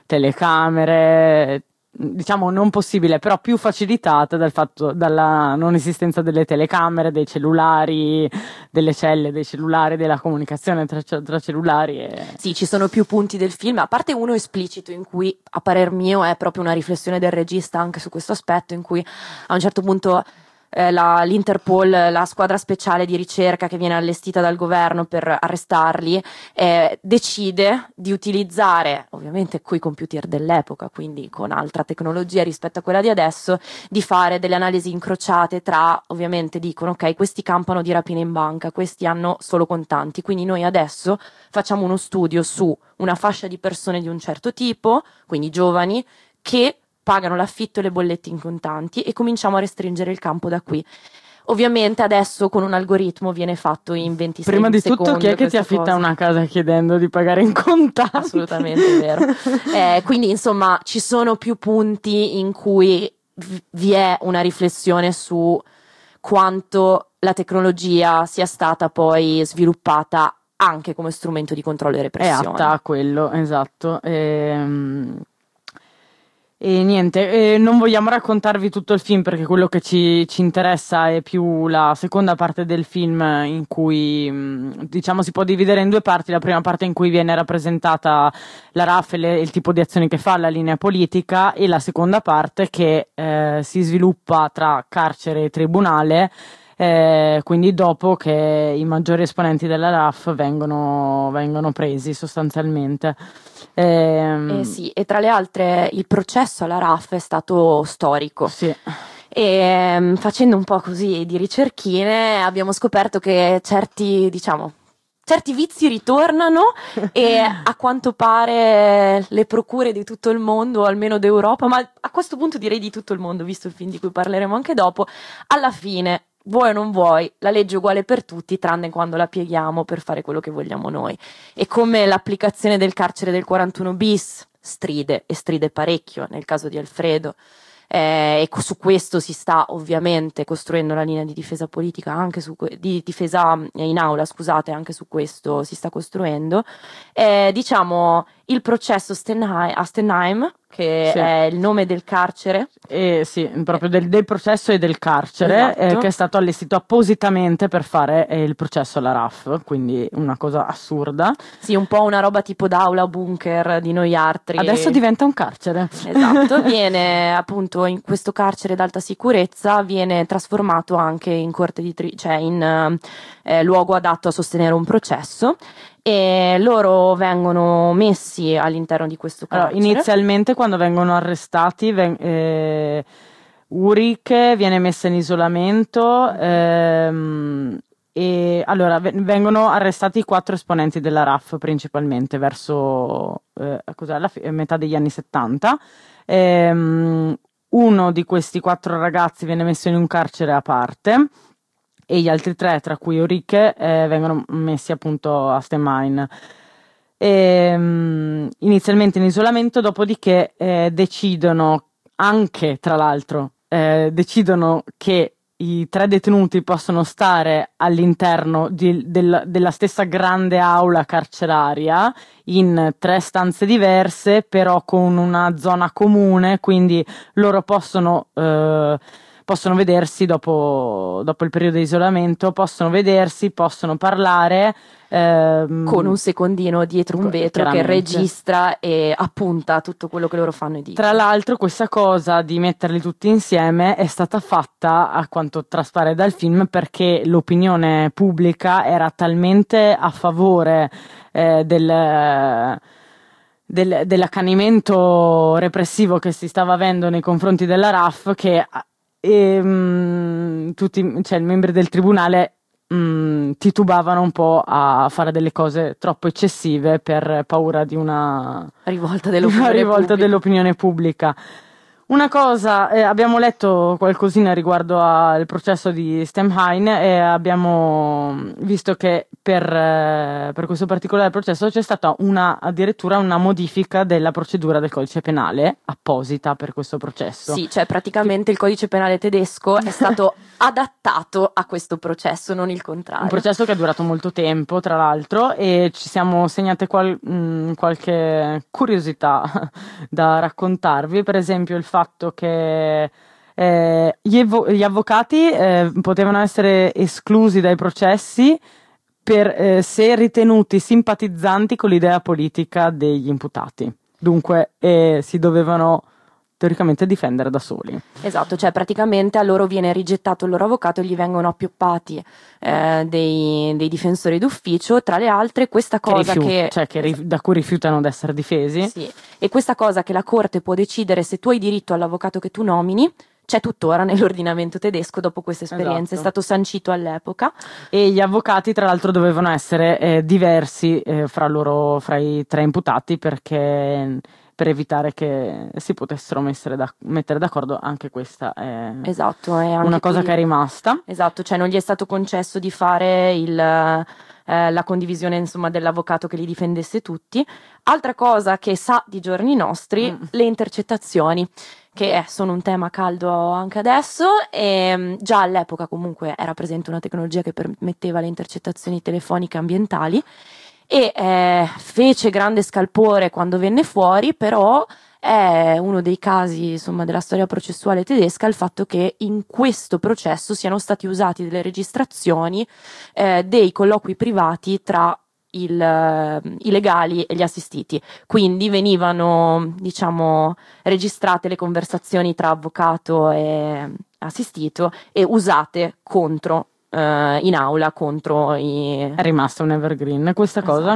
telecamere, diciamo non possibile, però più facilitata dalla non esistenza delle telecamere, dei cellulari, delle celle dei cellulari, della comunicazione tra cellulari. Sì, ci sono più punti del film, a parte uno esplicito in cui, a parer mio, è proprio una riflessione del regista anche su questo aspetto, in cui a un certo punto l'Interpol, la squadra speciale di ricerca che viene allestita dal governo per arrestarli, decide di utilizzare, ovviamente coi computer dell'epoca, quindi con altra tecnologia rispetto a quella di adesso, di fare delle analisi incrociate tra, ovviamente dicono, ok, questi campano di rapine in banca, questi hanno solo contanti, quindi noi adesso facciamo uno studio su una fascia di persone di un certo tipo, quindi giovani, che pagano l'affitto e le bollette in contanti, e cominciamo a restringere il campo da qui. Ovviamente adesso con un algoritmo viene fatto in 26 secondi. Prima di tutto, chi è che ti affitta una casa chiedendo di pagare in contanti? Assolutamente vero. Quindi insomma ci sono più punti in cui vi è una riflessione su quanto la tecnologia sia stata poi sviluppata anche come strumento di controllo e repressione. È atta a quello, esatto. E niente, non vogliamo raccontarvi tutto il film perché quello che ci interessa è più la seconda parte del film, in cui diciamo si può dividere in due parti. La prima parte in cui viene rappresentata la RAF e il tipo di azioni che fa, la linea politica, e la seconda parte che si sviluppa tra carcere e tribunale, quindi dopo che i maggiori esponenti della RAF vengono presi sostanzialmente. Sì, e tra le altre il processo alla RAF è stato storico. Sì. E facendo un po' così di ricerchine abbiamo scoperto che certi vizi ritornano e a quanto pare le procure di tutto il mondo, almeno d'Europa, ma a questo punto direi di tutto il mondo, visto il film di cui parleremo anche dopo, alla fine, vuoi o non vuoi, la legge è uguale per tutti, tranne quando la pieghiamo per fare quello che vogliamo noi. E come l'applicazione del carcere del 41 bis stride parecchio nel caso di Alfredo, e su questo si sta ovviamente costruendo la linea di difesa politica, anche di difesa in aula, scusate, anche su questo si sta costruendo. Diciamo, il processo a Stenheim, che è il nome del carcere. Sì, proprio del processo e del carcere, Esatto. che è stato allestito appositamente per fare il processo alla RAF, quindi una cosa assurda. Sì, un po' una roba tipo d'aula bunker di noi altri. Adesso diventa un carcere. Esatto, viene appunto in questo carcere d'alta sicurezza, viene trasformato anche in corte cioè in luogo adatto a sostenere un processo. E loro vengono messi all'interno di questo carcere. Allora, inizialmente quando vengono arrestati Ulrich viene messa in isolamento e allora vengono arrestati 4 esponenti della RAF principalmente verso metà degli anni 70. Uno di questi 4 ragazzi viene messo in un carcere a parte e gli altri 3, tra cui Ulrich, vengono messi appunto a Stenheim. Inizialmente in isolamento, dopodiché decidono anche, tra l'altro, decidono che i 3 detenuti possono stare all'interno della stessa grande aula carceraria in 3 stanze diverse, però con una zona comune, quindi loro possono vedersi dopo il periodo di isolamento, possono parlare con un secondino dietro un vetro che registra e appunta tutto quello che loro fanno e dicono. Tra l'altro questa cosa di metterli tutti insieme è stata fatta, a quanto traspare dal film, perché l'opinione pubblica era talmente a favore dell'accanimento repressivo che si stava avendo nei confronti della RAF che tutti, i membri del tribunale titubavano un po' a fare delle cose troppo eccessive per paura di una rivolta dell'opinione pubblica. Una cosa, abbiamo letto qualcosina riguardo al processo di Stenheim e abbiamo visto che per questo particolare processo c'è stata addirittura una modifica della procedura del codice penale apposita per questo processo. Sì, cioè praticamente il codice penale tedesco è stato adattato a questo processo, non il contrario. Un processo che è durato molto tempo, tra l'altro, e ci siamo segnate qualche curiosità da raccontarvi, per esempio il fatto che gli avvocati potevano essere esclusi dai processi se ritenuti simpatizzanti con l'idea politica degli imputati. Dunque si dovevano teoricamente difendere da soli. Esatto, cioè praticamente a loro viene rigettato il loro avvocato e gli vengono appioppati dei difensori d'ufficio, tra le altre questa cosa da cui rifiutano di essere difesi. Sì, e questa cosa che la Corte può decidere se tu hai diritto all'avvocato che tu nomini c'è tuttora nell'ordinamento tedesco dopo questa esperienza, È stato sancito all'epoca. E gli avvocati tra l'altro dovevano essere diversi fra i 3 imputati per evitare che si potessero mettere d'accordo. Anche questa è una cosa che è rimasta. Esatto, cioè non gli è stato concesso di fare la condivisione insomma dell'avvocato che li difendesse tutti. Altra cosa che sa di giorni nostri, le intercettazioni, che sono un tema caldo anche adesso, e già all'epoca comunque era presente una tecnologia che permetteva le intercettazioni telefoniche ambientali e fece grande scalpore quando venne fuori, però è uno dei casi insomma della storia processuale tedesca il fatto che in questo processo siano stati usati delle registrazioni dei colloqui privati tra i legali e gli assistiti, quindi venivano registrate le conversazioni tra avvocato e assistito e usate contro in aula contro È rimasta un evergreen questa cosa.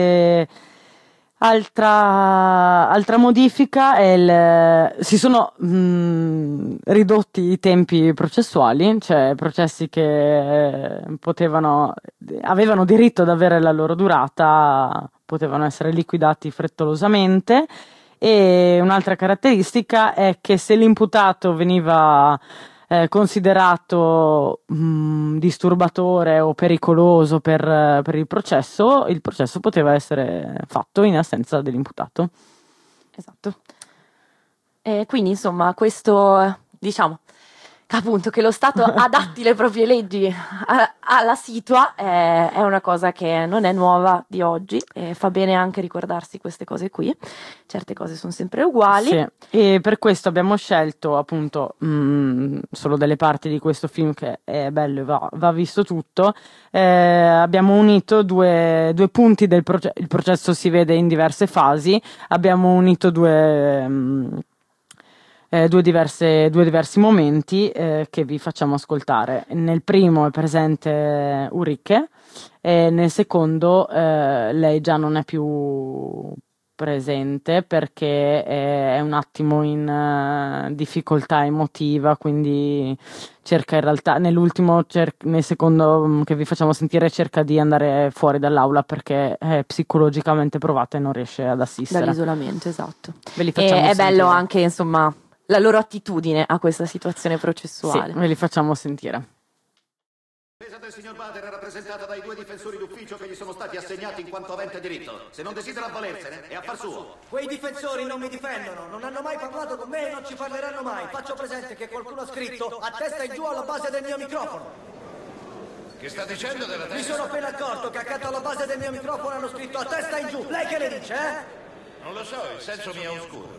Altra modifica è si sono ridotti i tempi processuali, cioè processi che avevano diritto ad avere la loro durata potevano essere liquidati frettolosamente. E un'altra caratteristica è che se l'imputato veniva considerato disturbatore o pericoloso per il processo poteva essere fatto in assenza dell'imputato. Esatto. Quindi insomma questo appunto che lo Stato adatti le proprie leggi alla situa è una cosa che non è nuova di oggi, e fa bene anche ricordarsi queste cose qui. Certe cose sono sempre uguali. Sì. E per questo abbiamo scelto appunto solo delle parti di questo film che è bello e va visto tutto. Abbiamo unito due punti del processo. Il processo si vede in diverse fasi. Abbiamo unito due diversi momenti che vi facciamo ascoltare. Nel primo è presente Ulrike e nel secondo lei già non è più presente perché è un attimo in difficoltà emotiva, quindi cerca in realtà nel secondo che vi facciamo sentire cerca di andare fuori dall'aula perché è psicologicamente provata e non riesce ad assistere. Dall'isolamento, esatto. Ve li facciamo è sentire. bello anche, insomma, la loro attitudine a questa situazione processuale. Sì, ve li facciamo sentire. La difesa del signor Bader è rappresentata dai 2 difensori d'ufficio che gli sono stati assegnati in quanto avente diritto. Se non desidera avvalersene, è affar suo. Quei difensori non mi difendono, non hanno mai parlato con me e non ci parleranno mai. Faccio presente che qualcuno ha scritto a testa in giù alla base del mio microfono. Che sta dicendo della testa? Mi sono appena accorto che accanto alla base del mio microfono hanno scritto a testa in giù. Lei che ne dice, Non lo so, il senso mi è oscuro.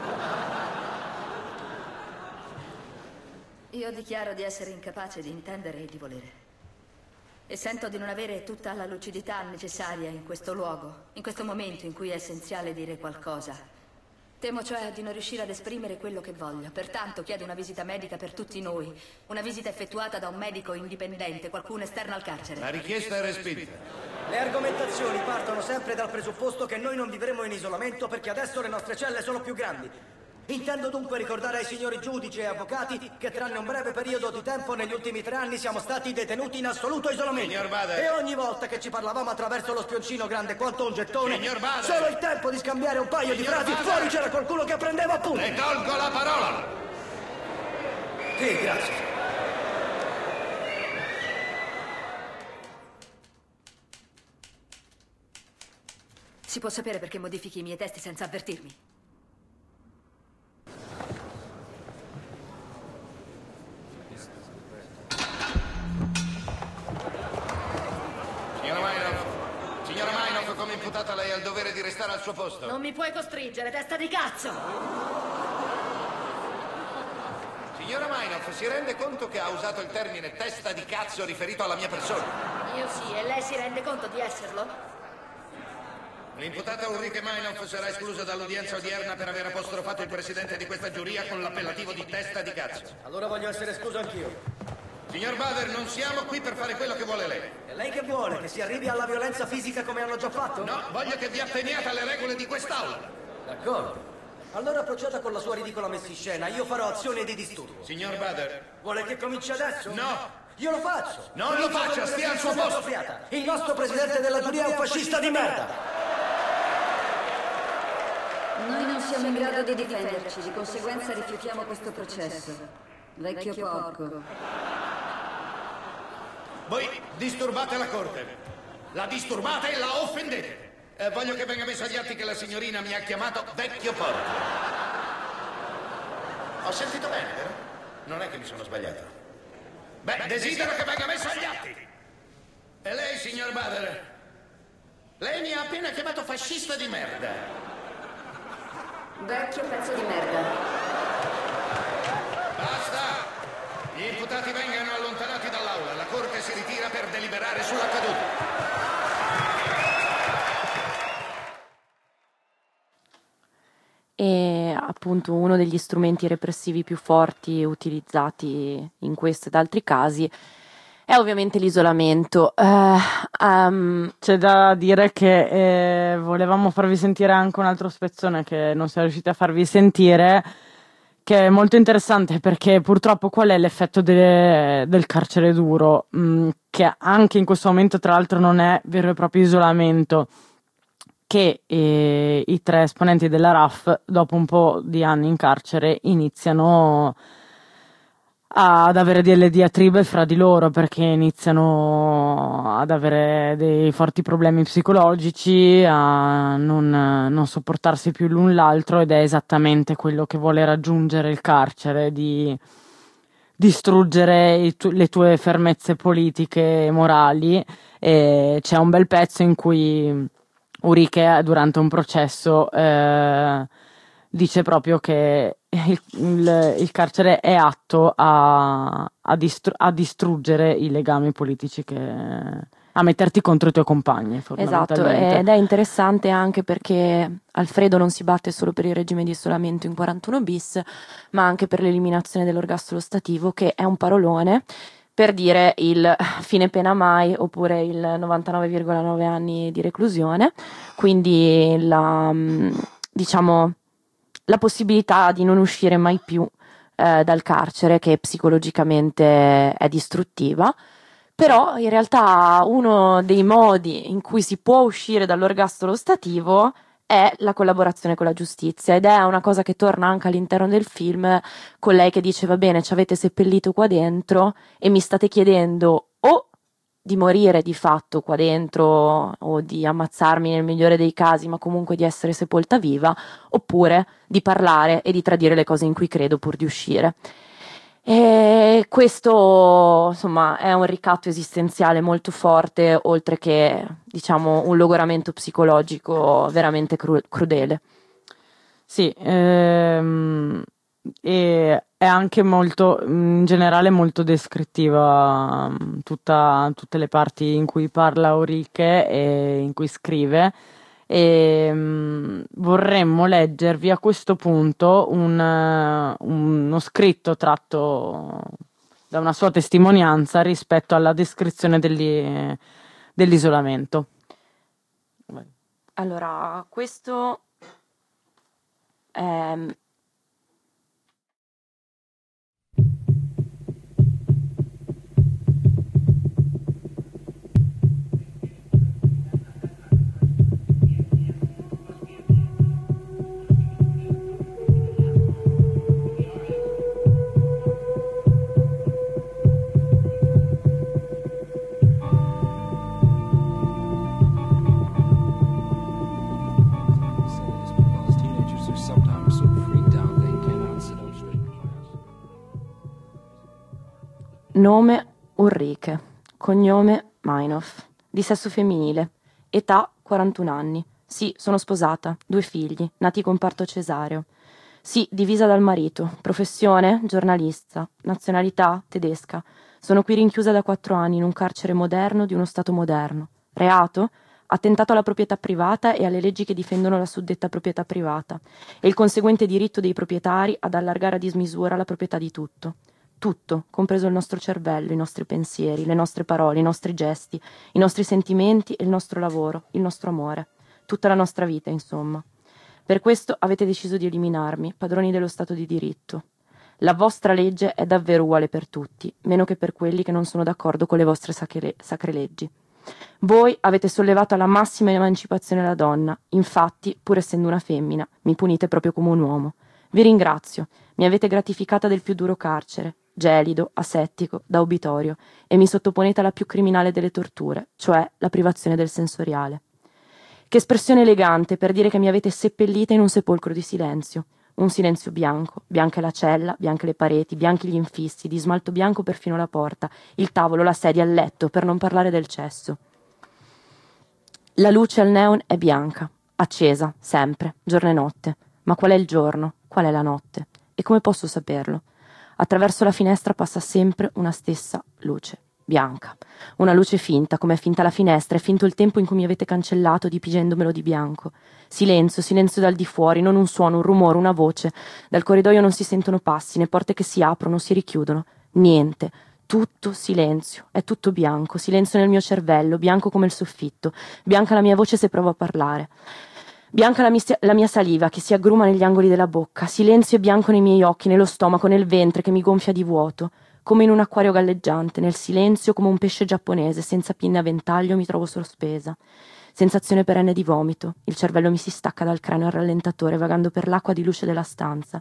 Io dichiaro di essere incapace di intendere e di volere. E sento di non avere tutta la lucidità necessaria in questo luogo, in questo momento in cui è essenziale dire qualcosa. Temo cioè di non riuscire ad esprimere quello che voglio. Pertanto chiedo una visita medica per tutti noi. Una visita effettuata da un medico indipendente, qualcuno esterno al carcere. La richiesta è respinta. Le argomentazioni partono sempre dal presupposto che noi non vivremo in isolamento perché adesso le nostre celle sono più grandi. Intendo dunque ricordare ai signori giudici e avvocati che tranne un breve periodo di tempo negli ultimi 3 anni siamo stati detenuti in assoluto isolamento. Signor Bader. E ogni volta che ci parlavamo attraverso lo spioncino grande quanto un gettone, Signor Bader. solo il tempo di scambiare un paio di frasi, Bader. fuori c'era qualcuno che prendeva appunti. Le tolgo la parola. Sì, grazie. Si può sapere perché modifichi i miei testi senza avvertirmi? Signora Meinhof, come imputata lei ha il dovere di restare al suo posto. Non mi puoi costringere, testa di cazzo! Signora Meinhof, si rende conto che ha usato il termine testa di cazzo riferito alla mia persona? Io sì, e lei si rende conto di esserlo? L'imputata Ulrike Meinhof sarà esclusa dall'udienza odierna per aver apostrofato il presidente di questa giuria con l'appellativo di testa di cazzo. Allora voglio essere escluso anch'io. Signor Bader, non siamo qui per fare quello che vuole lei. E lei che vuole? Che si arrivi alla violenza fisica come hanno già fatto? No, voglio che vi atteniate alle regole di quest'aula. D'accordo. Allora proceda con la sua ridicola messa in scena. Io farò azione di disturbo. Signor Bader. Vuole che cominci adesso? No. Io lo faccio. Non lo faccia, stia al suo posto. Il nostro presidente della giuria è un fascista di merda. Noi non siamo in grado di difenderci, di conseguenza rifiutiamo questo processo. Vecchio porco. Voi disturbate la corte. La disturbate e la offendete. Voglio che venga messo agli atti che la signorina mi ha chiamato vecchio porco. Ho sentito bene, vero? Non è che mi sono sbagliato. Beh, desidero che venga messo agli atti. E lei, signor Bader? Lei mi ha appena chiamato fascista di merda. Vecchio pezzo di merda. Basta! Gli imputati vengano allontanati dall'aula. La corte si ritira per deliberare sull'accaduto. E appunto uno degli strumenti repressivi più forti utilizzati in questo ed altri casi è ovviamente l'isolamento. C'è da dire che volevamo farvi sentire anche un altro spezzone che non siamo riusciti a farvi sentire, che è molto interessante perché purtroppo qual è l'effetto del carcere duro, che anche in questo momento tra l'altro non è vero e proprio isolamento, che i 3 esponenti della RAF dopo un po' di anni in carcere iniziano ad avere delle diatribe fra di loro perché iniziano ad avere dei forti problemi psicologici, a non sopportarsi più l'un l'altro, ed è esattamente quello che vuole raggiungere il carcere, di distruggere le tue fermezze politiche e morali. E c'è un bel pezzo in cui Ulrike durante un processo dice proprio che il carcere è atto a distruggere i legami politici, a metterti contro i tuoi compagni, Esatto, ed è interessante anche perché Alfredo non si batte solo per il regime di isolamento in 41 bis, ma anche per l'eliminazione dell'ergastolo stativo, che è un parolone per dire il fine pena mai, oppure il 99,9 anni di reclusione. Quindi la possibilità di non uscire mai più dal carcere, che psicologicamente è distruttiva. Però in realtà uno dei modi in cui si può uscire dall'ergastolo stativo è la collaborazione con la giustizia, ed è una cosa che torna anche all'interno del film, con lei che dice: va bene, ci avete seppellito qua dentro e mi state chiedendo o di morire di fatto qua dentro, o di ammazzarmi nel migliore dei casi, ma comunque di essere sepolta viva, oppure di parlare e di tradire le cose in cui credo pur di uscire. E questo, insomma, è un ricatto esistenziale molto forte, oltre che, diciamo, un logoramento psicologico veramente crudele. Sì, e è anche molto, in generale, molto descrittiva tutte le parti in cui parla Ulrike e in cui scrive. E vorremmo leggervi a questo punto uno scritto tratto da una sua testimonianza rispetto alla descrizione dell'isolamento. Allora, questo è... Nome Ulrike, cognome Meinhof, di sesso femminile, età 41 anni. Sì, sono sposata, 2 figli, nati con parto cesareo. Sì, divisa dal marito, professione giornalista, nazionalità tedesca. Sono qui rinchiusa da 4 anni in un carcere moderno di uno stato moderno. Reato? Attentato alla proprietà privata e alle leggi che difendono la suddetta proprietà privata e il conseguente diritto dei proprietari ad allargare a dismisura la proprietà di tutto. Tutto, compreso il nostro cervello, i nostri pensieri, le nostre parole, i nostri gesti, i nostri sentimenti e il nostro lavoro, il nostro amore. Tutta la nostra vita, insomma. Per questo avete deciso di eliminarmi, padroni dello Stato di diritto. La vostra legge è davvero uguale per tutti, meno che per quelli che non sono d'accordo con le vostre sacre leggi. Voi avete sollevato alla massima emancipazione la donna, infatti, pur essendo una femmina, mi punite proprio come un uomo. Vi ringrazio, mi avete gratificata del più duro carcere, gelido, asettico, da obitorio, e mi sottoponete alla più criminale delle torture, cioè la privazione del sensoriale. Che espressione elegante per dire che mi avete seppellita in un sepolcro di silenzio. Un silenzio bianco, bianca la cella, bianche le pareti, bianchi gli infissi, di smalto bianco perfino la porta, il tavolo, la sedia, il letto, per non parlare del cesso. La luce al neon è bianca, accesa, sempre, giorno e notte. Ma qual è il giorno? Qual è la notte? E come posso saperlo? Attraverso la finestra passa sempre una stessa luce, bianca. Una luce finta, come è finta la finestra, è finto il tempo in cui mi avete cancellato dipingendomelo di bianco. Silenzio, silenzio dal di fuori, non un suono, un rumore, una voce. Dal corridoio non si sentono passi, né porte che si aprono, si richiudono. Niente. Tutto silenzio, è tutto bianco, silenzio nel mio cervello, bianco come il soffitto, bianca la mia voce se provo a parlare. Bianca la mia saliva che si aggruma negli angoli della bocca, silenzio e bianco nei miei occhi, nello stomaco, nel ventre che mi gonfia di vuoto, come in un acquario galleggiante, nel silenzio come un pesce giapponese, senza pinne a ventaglio mi trovo sospesa. Sensazione perenne di vomito, il cervello mi si stacca dal cranio al rallentatore vagando per l'acqua di luce della stanza.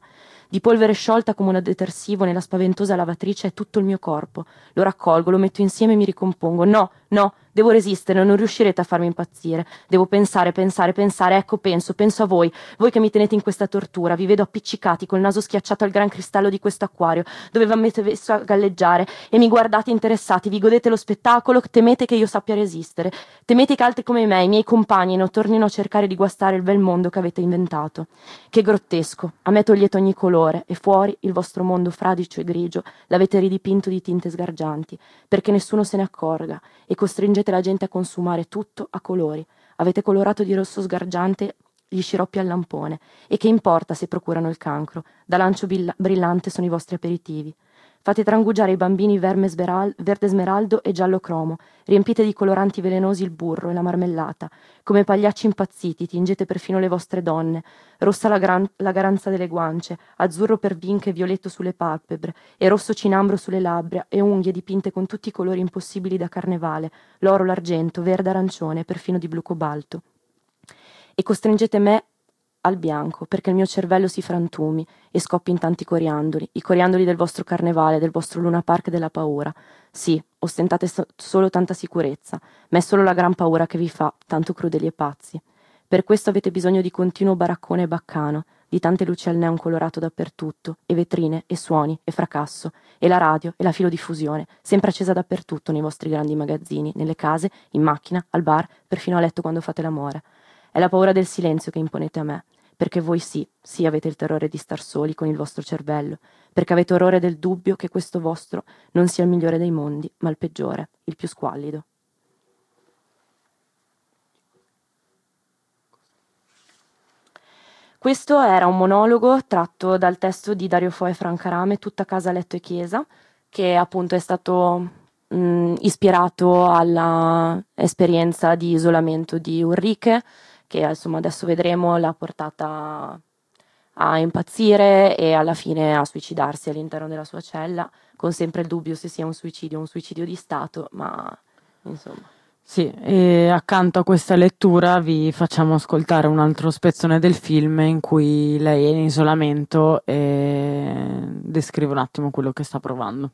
Di polvere sciolta come un detersivo nella spaventosa lavatrice è tutto il mio corpo. Lo raccolgo, lo metto insieme e mi ricompongo. No, devo resistere, non riuscirete a farmi impazzire. Devo pensare, ecco penso a voi che mi tenete in questa tortura. Vi vedo appiccicati col naso schiacciato al gran cristallo di questo acquario, dove vi avete messo a galleggiare, e mi guardate interessati, vi godete lo spettacolo, temete che io sappia resistere. Temete che altri come me, i miei compagni, non tornino a cercare di guastare il bel mondo che avete inventato. Che grottesco, a me togliete ogni colore, e fuori il vostro mondo fradicio e grigio l'avete ridipinto di tinte sgargianti, perché nessuno se ne accorga, e costringete la gente a consumare tutto a colori. Avete colorato di rosso sgargiante gli sciroppi al lampone, e che importa se procurano il cancro? Da lancio brillante sono i vostri aperitivi. Fate trangugiare i bambini verde smeraldo e giallo cromo, riempite di coloranti velenosi il burro e la marmellata. Come pagliacci impazziti tingete perfino le vostre donne, rossa la garanza delle guance, azzurro per vinche e violetto sulle palpebre, e rosso cinambro sulle labbra, e unghie dipinte con tutti i colori impossibili da carnevale, l'oro, l'argento, verde, arancione, perfino di blu cobalto. E costringete me al bianco, perché il mio cervello si frantumi e scoppi in tanti coriandoli, i coriandoli del vostro carnevale, del vostro Luna Park della paura. Sì, ostentate solo tanta sicurezza, ma è solo la gran paura che vi fa tanto crudeli e pazzi. Per questo avete bisogno di continuo baraccone e baccano, di tante luci al neon colorato dappertutto, e vetrine, e suoni, e fracasso, e la radio, e la filodiffusione, sempre accesa dappertutto nei vostri grandi magazzini, nelle case, in macchina, al bar, perfino a letto quando fate l'amore. È la paura del silenzio che imponete a me, perché voi sì avete il terrore di star soli con il vostro cervello, perché avete orrore del dubbio che questo vostro non sia il migliore dei mondi, ma il peggiore, il più squallido. Questo era un monologo tratto dal testo di Dario Fo e Franca Rame, Tutta casa, letto e chiesa, che appunto è stato ispirato alla esperienza di isolamento di Ulrike, che insomma adesso vedremo l'ha portata a impazzire e alla fine a suicidarsi all'interno della sua cella, con sempre il dubbio se sia un suicidio di Stato, ma insomma. Sì, e accanto a questa lettura vi facciamo ascoltare un altro spezzone del film in cui lei è in isolamento e descrive un attimo quello che sta provando.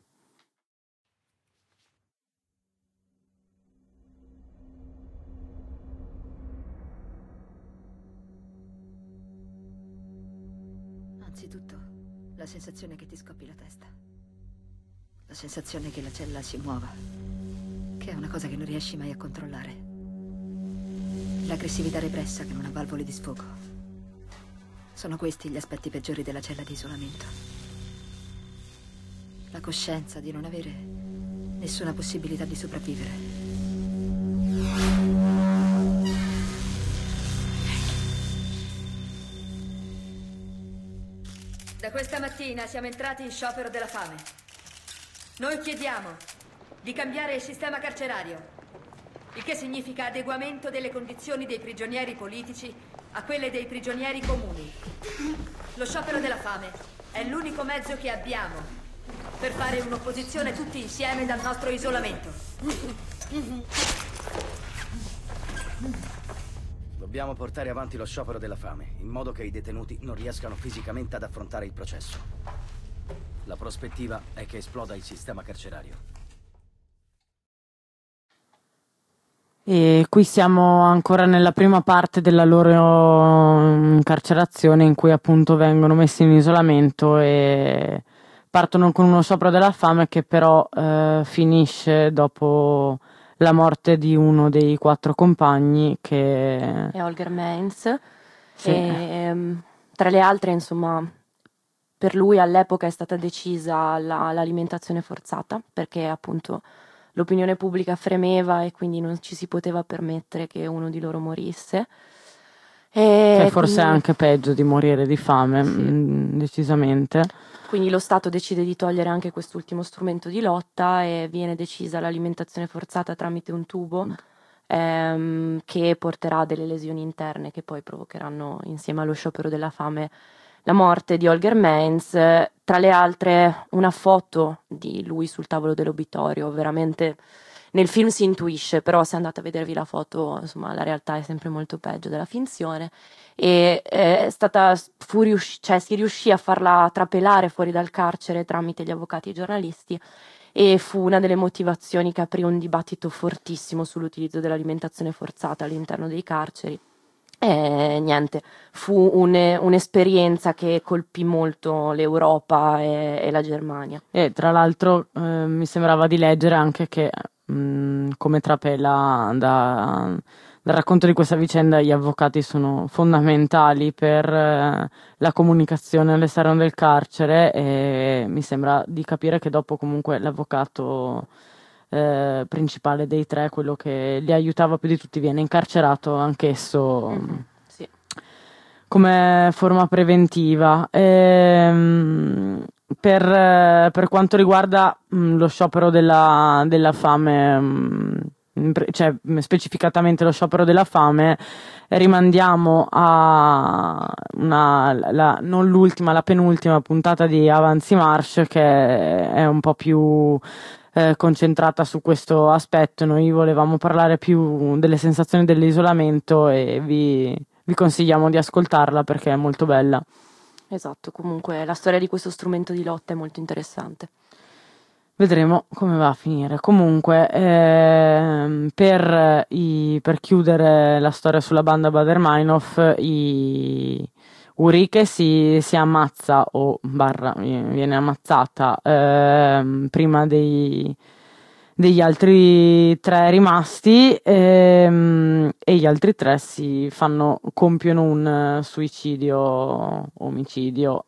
Anzitutto, la sensazione che ti scoppi la testa. La sensazione che la cella si muova, che è una cosa che non riesci mai a controllare. L'aggressività repressa che non ha valvole di sfogo. Sono questi gli aspetti peggiori della cella di isolamento. La coscienza di non avere nessuna possibilità di sopravvivere. Da questa mattina siamo entrati in sciopero della fame. Noi chiediamo di cambiare il sistema carcerario, il che significa adeguamento delle condizioni dei prigionieri politici a quelle dei prigionieri comuni. Lo sciopero della fame è l'unico mezzo che abbiamo per fare un'opposizione tutti insieme dal nostro isolamento. Dobbiamo portare avanti lo sciopero della fame, in modo che i detenuti non riescano fisicamente ad affrontare il processo. La prospettiva è che esploda il sistema carcerario. E qui siamo ancora nella prima parte della loro incarcerazione, in cui appunto vengono messi in isolamento e partono con uno sciopero della fame che però finisce dopo la morte di uno dei 4 compagni, che è Holger Meins. Sì. E, tra le altre, insomma, per lui all'epoca è stata decisa l'alimentazione forzata, perché appunto l'opinione pubblica fremeva e quindi non ci si poteva permettere che uno di loro morisse. Che forse è anche peggio di morire di fame, sì. Decisamente. Quindi lo Stato decide di togliere anche quest'ultimo strumento di lotta e viene decisa l'alimentazione forzata tramite un tubo che porterà a delle lesioni interne che poi provocheranno, insieme allo sciopero della fame, la morte di Holger Meins. Tra le altre una foto di lui sul tavolo dell'obitorio, veramente Nel film si intuisce, però se andate a vedervi la foto, insomma, la realtà è sempre molto peggio della finzione. E si riuscì a farla trapelare fuori dal carcere tramite gli avvocati e i giornalisti, e fu una delle motivazioni che aprì un dibattito fortissimo sull'utilizzo dell'alimentazione forzata all'interno dei carceri. E niente, fu un'esperienza che colpì molto l'Europa e la Germania. E tra l'altro mi sembrava di leggere anche che come trapela dal racconto di questa vicenda, gli avvocati sono fondamentali per la comunicazione all'esterno del carcere, e mi sembra di capire che dopo comunque l'avvocato principale dei tre, quello che li aiutava più di tutti, viene incarcerato anch'esso sì, come forma preventiva. Per quanto riguarda lo sciopero della fame, cioè specificatamente lo sciopero della fame, rimandiamo a non l'ultima, la penultima puntata di Avanzi Marsh, che è un po' più concentrata su questo aspetto. Noi volevamo parlare più delle sensazioni dell'isolamento e vi consigliamo di ascoltarla perché è molto bella. Esatto, comunque la storia di questo strumento di lotta è molto interessante. Vedremo come va a finire. Comunque, per chiudere la storia sulla banda Baader-Meinhof, Ulrike si ammazza viene ammazzata prima degli altri tre rimasti, e gli altri tre compiono un omicidio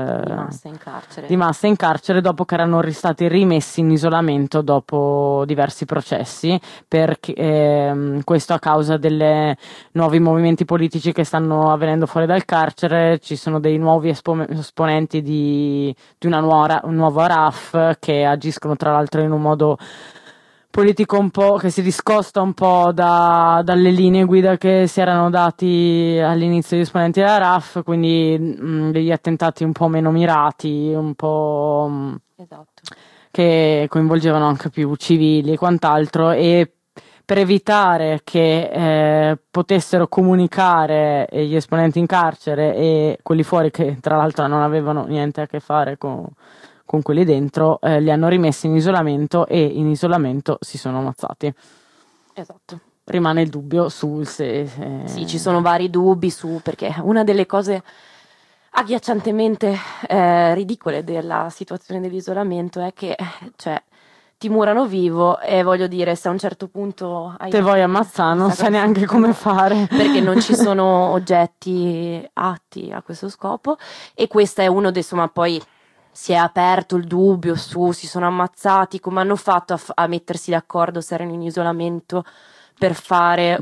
di massa in carcere dopo che erano stati rimessi in isolamento dopo diversi processi, perché questo a causa dei nuovi movimenti politici che stanno avvenendo fuori dal carcere. Ci sono dei nuovi esponenti di un nuovo RAF che agiscono tra l'altro in un modo politico un po' che si discosta un po' dalle linee guida che si erano dati all'inizio gli esponenti della RAF, quindi degli attentati un po' meno mirati, un po' esatto, che coinvolgevano anche più civili e quant'altro, e per evitare che potessero comunicare gli esponenti in carcere e quelli fuori, che tra l'altro non avevano niente a che fare con quelli dentro, li hanno rimessi in isolamento, e in isolamento si sono ammazzati. Esatto. Rimane il dubbio sul se... Sì, ci sono vari dubbi perché una delle cose agghiacciantemente ridicole della situazione dell'isolamento è che ti murano vivo, e voglio dire, se a un certo punto te vuoi ammazzare non sai neanche come fare, perché non ci sono oggetti atti a questo scopo, e questo è uno dei, insomma, poi si è aperto il dubbio si sono ammazzati, come hanno fatto a mettersi d'accordo se erano in isolamento per fare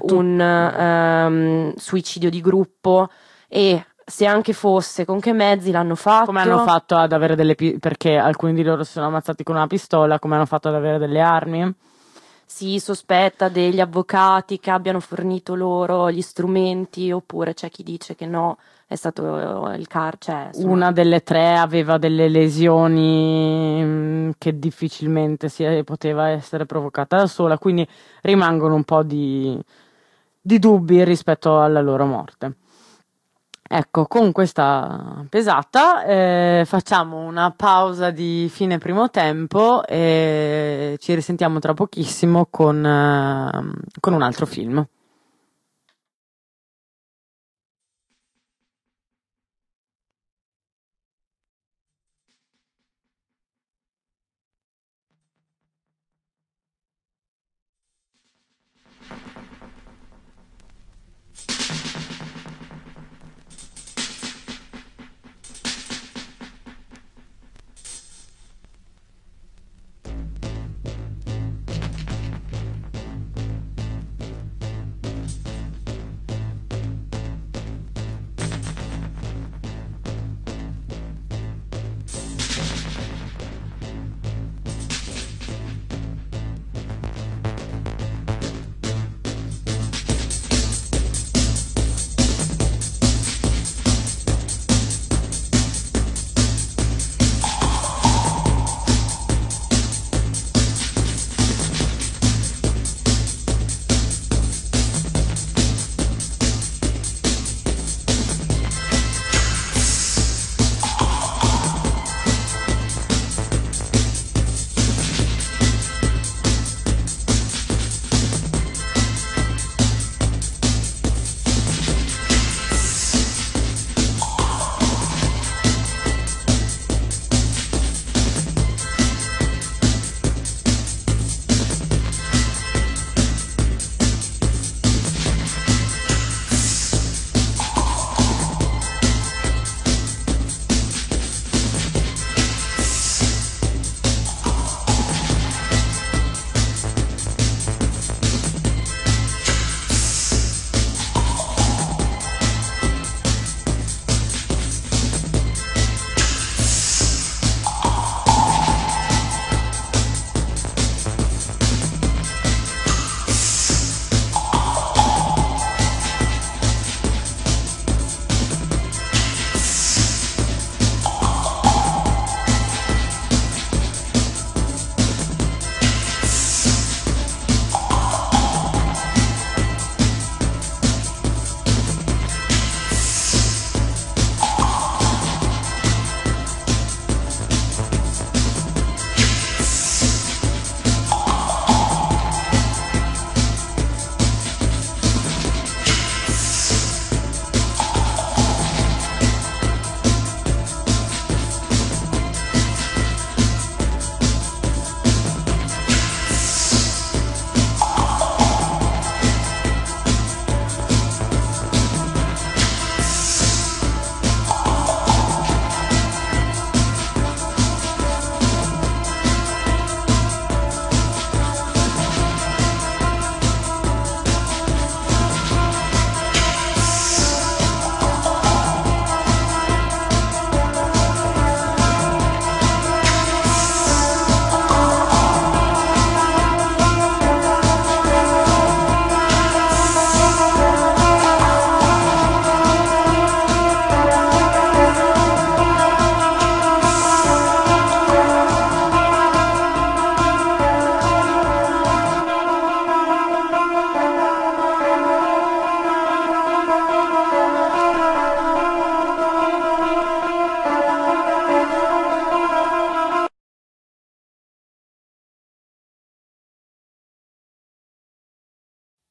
un suicidio di gruppo, e se anche fosse, con che mezzi l'hanno fatto. Come hanno fatto ad avere perché alcuni di loro si sono ammazzati con una pistola, come hanno fatto ad avere delle armi? Si sospetta degli avvocati che abbiano fornito loro gli strumenti, oppure c'è chi dice che no, è stato il carcere. Una delle tre aveva delle lesioni che difficilmente poteva essere provocata da sola, quindi rimangono un po' di dubbi rispetto alla loro morte. Ecco, con questa pesata facciamo una pausa di fine primo tempo e ci risentiamo tra pochissimo con un altro film.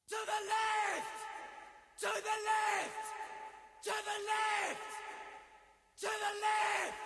To the left! To the left! To the left! To the left!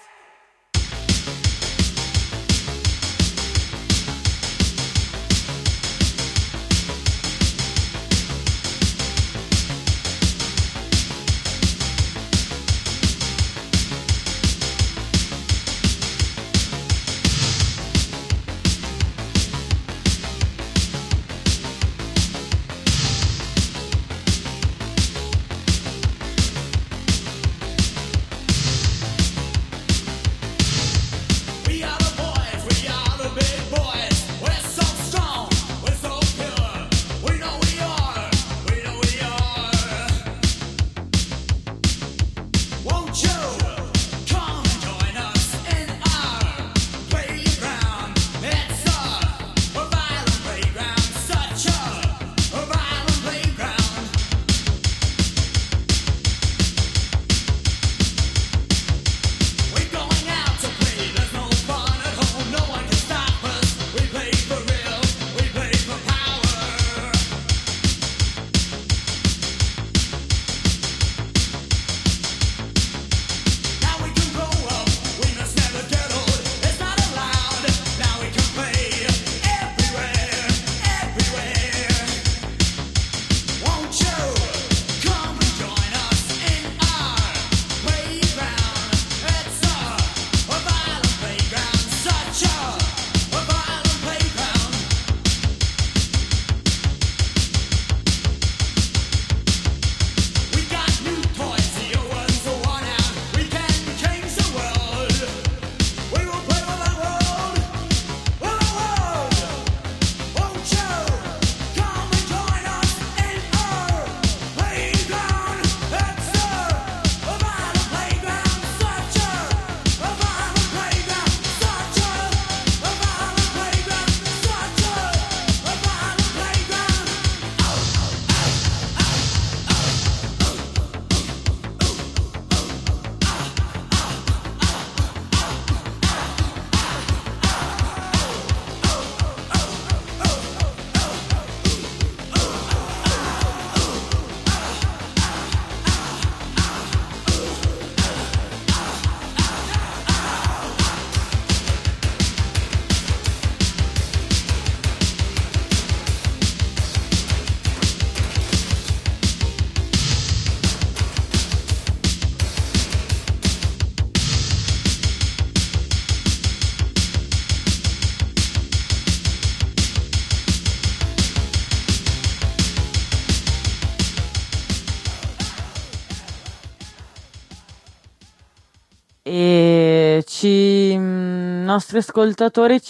E i nostri ascoltatori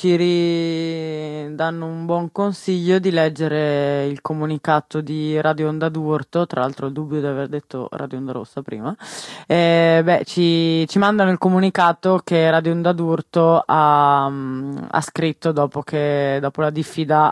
ci danno un buon consiglio di leggere il comunicato di Radio Onda d'Urto, tra l'altro ho il dubbio di aver detto Radio Onda Rossa prima. Ci mandano il comunicato che Radio Onda d'Urto ha scritto dopo la diffida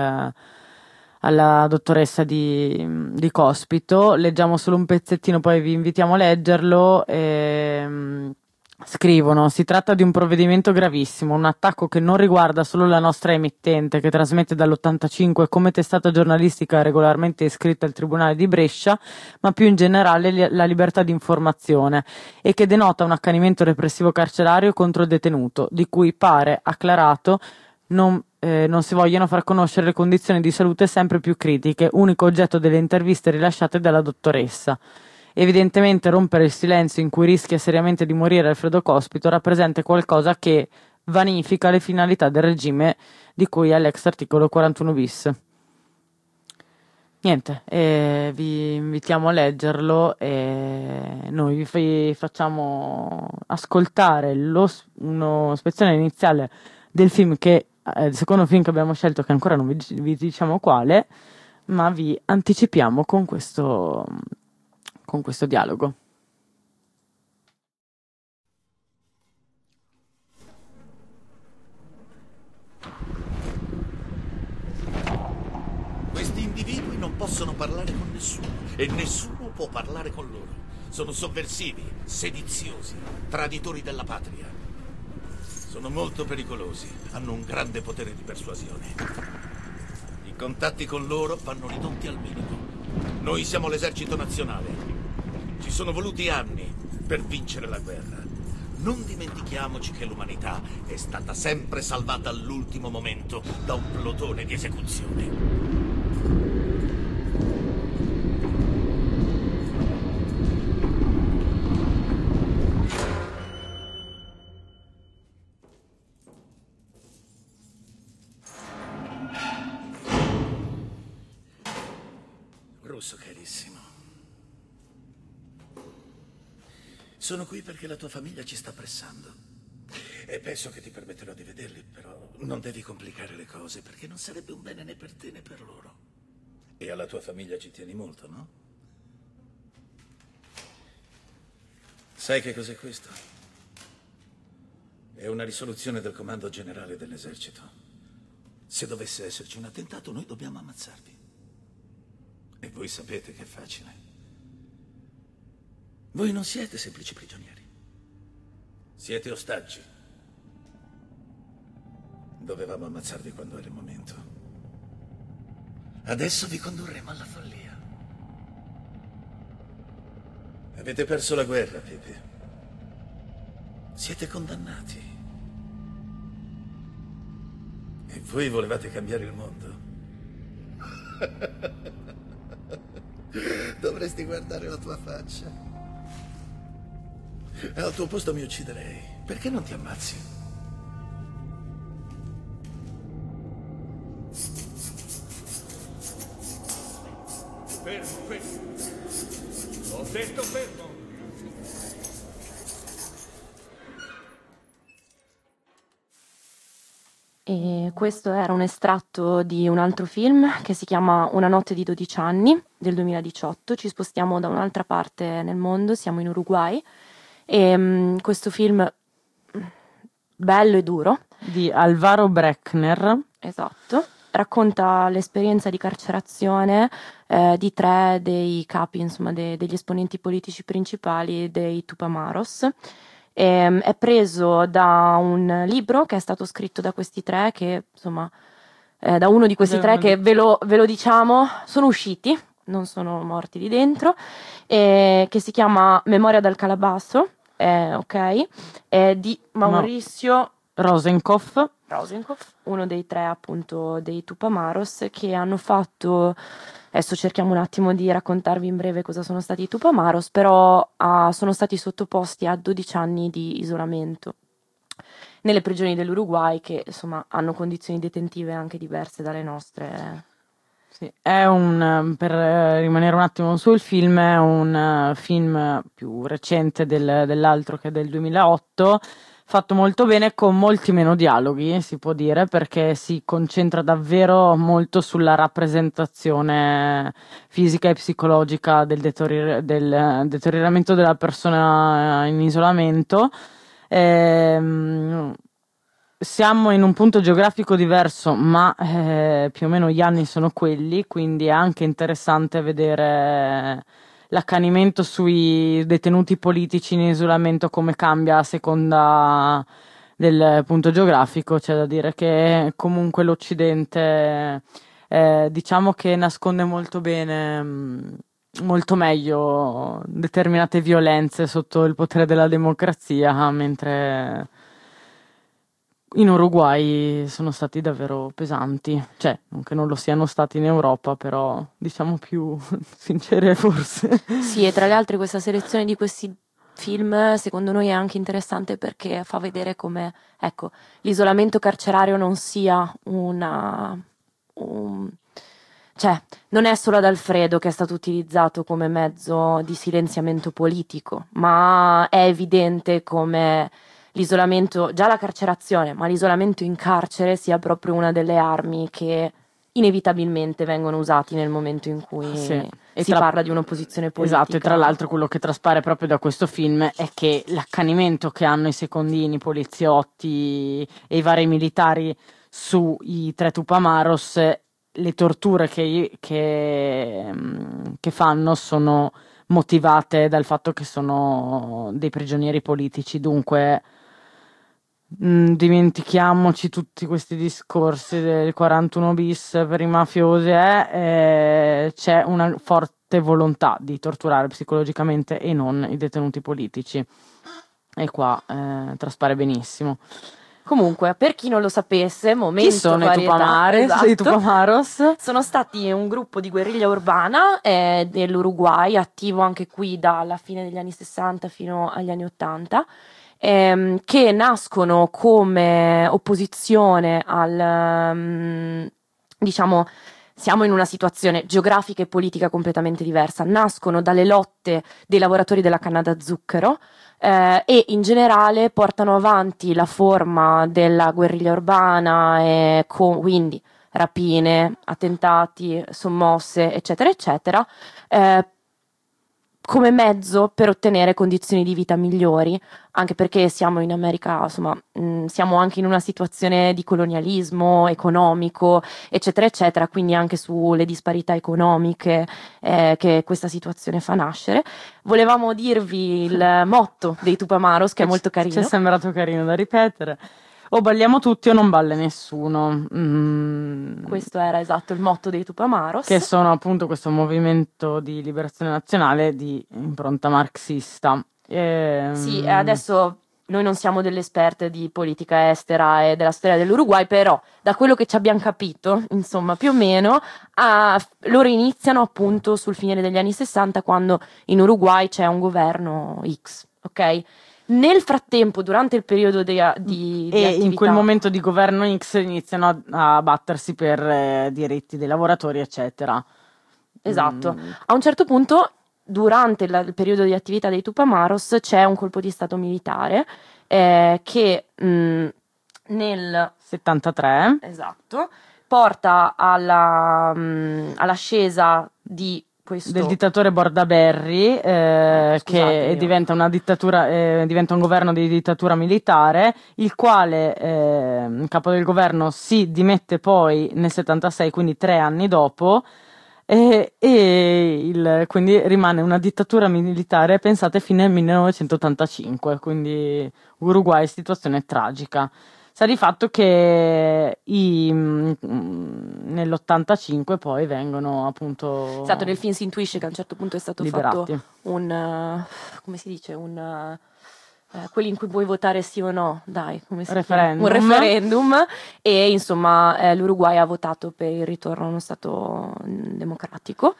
alla dottoressa di Cospito. Leggiamo solo un pezzettino, poi vi invitiamo a leggerlo. Scrivono: si tratta di un provvedimento gravissimo, un attacco che non riguarda solo la nostra emittente, che trasmette dall'85 come testata giornalistica regolarmente iscritta al Tribunale di Brescia, ma più in generale la libertà di informazione, e che denota un accanimento repressivo carcerario contro il detenuto, di cui pare acclarato non si vogliono far conoscere le condizioni di salute sempre più critiche, unico oggetto delle interviste rilasciate dalla dottoressa. Evidentemente rompere il silenzio in cui rischia seriamente di morire Alfredo Cospito rappresenta qualcosa che vanifica le finalità del regime di cui è l'ex articolo 41 bis. Niente, vi invitiamo a leggerlo e noi vi facciamo ascoltare uno spezzone iniziale del film il secondo film che abbiamo scelto, che ancora non vi diciamo quale, ma vi anticipiamo con questo dialogo. Questi individui non possono parlare con nessuno e nessuno può parlare con loro. Sono sovversivi, sediziosi, traditori della patria. Sono molto pericolosi, hanno un grande potere di persuasione. I contatti con loro vanno ridotti al minimo. Noi siamo l'esercito nazionale. Ci sono voluti anni per vincere la guerra. Non dimentichiamoci che l'umanità è stata sempre salvata all'ultimo momento da un plotone di esecuzione. Russo carissimo, sono qui perché la tua famiglia ci sta pressando e penso che ti permetterò di vederli, però non devi complicare le cose perché non sarebbe un bene né per te né per loro. E alla tua famiglia ci tieni molto, no? Sai che cos'è questo? È una risoluzione del Comando Generale dell'Esercito. Se dovesse esserci un attentato, noi dobbiamo ammazzarvi. E voi sapete che è facile. Voi non siete semplici prigionieri. Siete ostaggi. Dovevamo ammazzarvi quando era il momento. Adesso vi condurremo alla follia. Avete perso la guerra, Pepe. Siete condannati. E voi volevate cambiare il mondo. Dovresti guardare la tua faccia. Al tuo posto mi ucciderei. Perché non ti ammazzi? Fermo, fermo. Ho detto fermo. E questo era un estratto di un altro film che si chiama Una notte di 12 anni del 2018. Ci spostiamo da un'altra parte nel mondo, siamo in Uruguay e questo film bello e duro di Alvaro Breckner, esatto, racconta l'esperienza di carcerazione di 3 dei capi, insomma degli esponenti politici principali dei Tupamaros. È preso da un libro che è stato scritto da questi 3 che insomma da uno di questi 3 che ve lo diciamo, sono usciti, non sono morti lì dentro, che si chiama Memoria dal Calabasso, ok, è di Mauricio Rosenkopf, uno dei 3 appunto dei Tupamaros che hanno fatto. Adesso cerchiamo un attimo di raccontarvi in breve cosa sono stati i Tupamaros, però sono stati sottoposti a 12 anni di isolamento nelle prigioni dell'Uruguay che insomma hanno condizioni detentive anche diverse dalle nostre. Sì, è per rimanere un attimo sul film, è un film più recente dell'altro che è del 2008, fatto molto bene, con molti meno dialoghi, si può dire, perché si concentra davvero molto sulla rappresentazione fisica e psicologica del deterioramento della persona in isolamento. Siamo in un punto geografico diverso, ma più o meno gli anni sono quelli, quindi è anche interessante vedere l'accanimento sui detenuti politici in isolamento come cambia a seconda del punto geografico. C'è da dire che comunque l'Occidente diciamo che nasconde molto bene, molto meglio determinate violenze sotto il potere della democrazia, mentre in Uruguay sono stati davvero pesanti, cioè non che non lo siano stati in Europa, però diciamo più sincere forse. Sì, e tra le altre questa selezione di questi film secondo noi è anche interessante perché fa vedere come, ecco, l'isolamento carcerario non sia cioè non è solo ad Alfredo che è stato utilizzato come mezzo di silenziamento politico, ma è evidente come l'isolamento, già la carcerazione, ma l'isolamento in carcere sia proprio una delle armi che inevitabilmente vengono usati nel momento in cui si parla di un'opposizione politica. Esatto, e tra l'altro quello che traspare proprio da questo film è che l'accanimento che hanno i secondini, i poliziotti e i vari militari sui 3 Tupamaros, le torture che fanno sono motivate dal fatto che sono dei prigionieri politici, dunque dimentichiamoci tutti questi discorsi del 41 bis per i mafiosi, c'è una forte volontà di torturare psicologicamente e non i detenuti politici, e qua traspare benissimo. Comunque, per chi non lo sapesse, momento chi sono varietà, i Tupamaros? Sono stati un gruppo di guerriglia urbana dell'Uruguay, attivo anche qui dalla fine degli anni 60 fino agli anni 80, che nascono come opposizione al, diciamo, siamo in una situazione geografica e politica completamente diversa, nascono dalle lotte dei lavoratori della canna da zucchero, e in generale portano avanti la forma della guerriglia urbana, quindi rapine, attentati, sommosse, eccetera, eccetera, come mezzo per ottenere condizioni di vita migliori, anche perché siamo in America, insomma, siamo anche in una situazione di colonialismo economico, eccetera, eccetera, quindi anche sulle disparità economiche che questa situazione fa nascere. Volevamo dirvi il motto dei Tupamaros, che è molto carino. Ci è sembrato carino da ripetere. O balliamo tutti o non balla nessuno. Questo era esatto il motto dei Tupamaros. Che sono appunto questo movimento di liberazione nazionale di impronta marxista. Sì, adesso noi non siamo delle esperte di politica estera e della storia dell'Uruguay, però da quello che ci abbiamo capito, insomma, più o meno, loro iniziano appunto sul finire degli anni 60, quando in Uruguay c'è un governo X, ok? Nel frattempo, durante il periodo di attività, in quel momento di governo X iniziano a battersi per diritti dei lavoratori, eccetera. Esatto. A un certo punto, durante il periodo di attività dei Tupamaros, c'è un colpo di stato militare che nel 73, esatto, porta all'ascesa di del dittatore Bordaberry, che diventa una dittatura, diventa un governo di dittatura militare, il quale il capo del governo si dimette poi nel 76, quindi 3 anni dopo, quindi rimane una dittatura militare, pensate, fino al 1985, quindi Uruguay, situazione tragica. Sta di fatto che nell'85 poi vengono appunto... Esatto, nel film si intuisce che a un certo punto è stato liberati. Fatto come si dice, quelli in cui puoi votare sì o no, dai, come si referendum. Un referendum, e insomma l'Uruguay ha votato per il ritorno a uno stato democratico,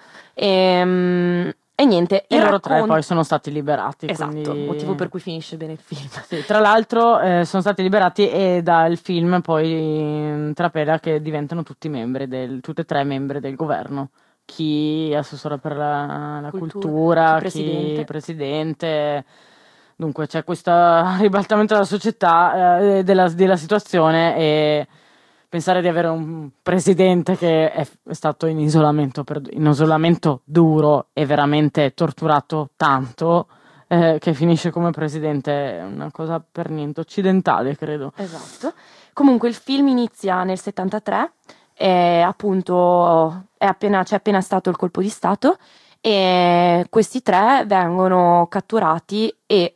e niente, e loro 3 poi sono stati liberati. Esatto, quindi... motivo per cui finisce bene il film. Sì, tra l'altro sono stati liberati, e dal film poi trapela che diventano tutti tutte e 3 membri del governo. Chi assessore per la cultura, chi presidente. Dunque c'è questo ribaltamento della società, della situazione, e pensare di avere un presidente che è stato in isolamento duro e veramente torturato tanto, che finisce come presidente, è una cosa per niente occidentale, credo. Esatto. Comunque il film inizia nel 73, e appunto c'è appena stato il colpo di stato, e questi 3 vengono catturati e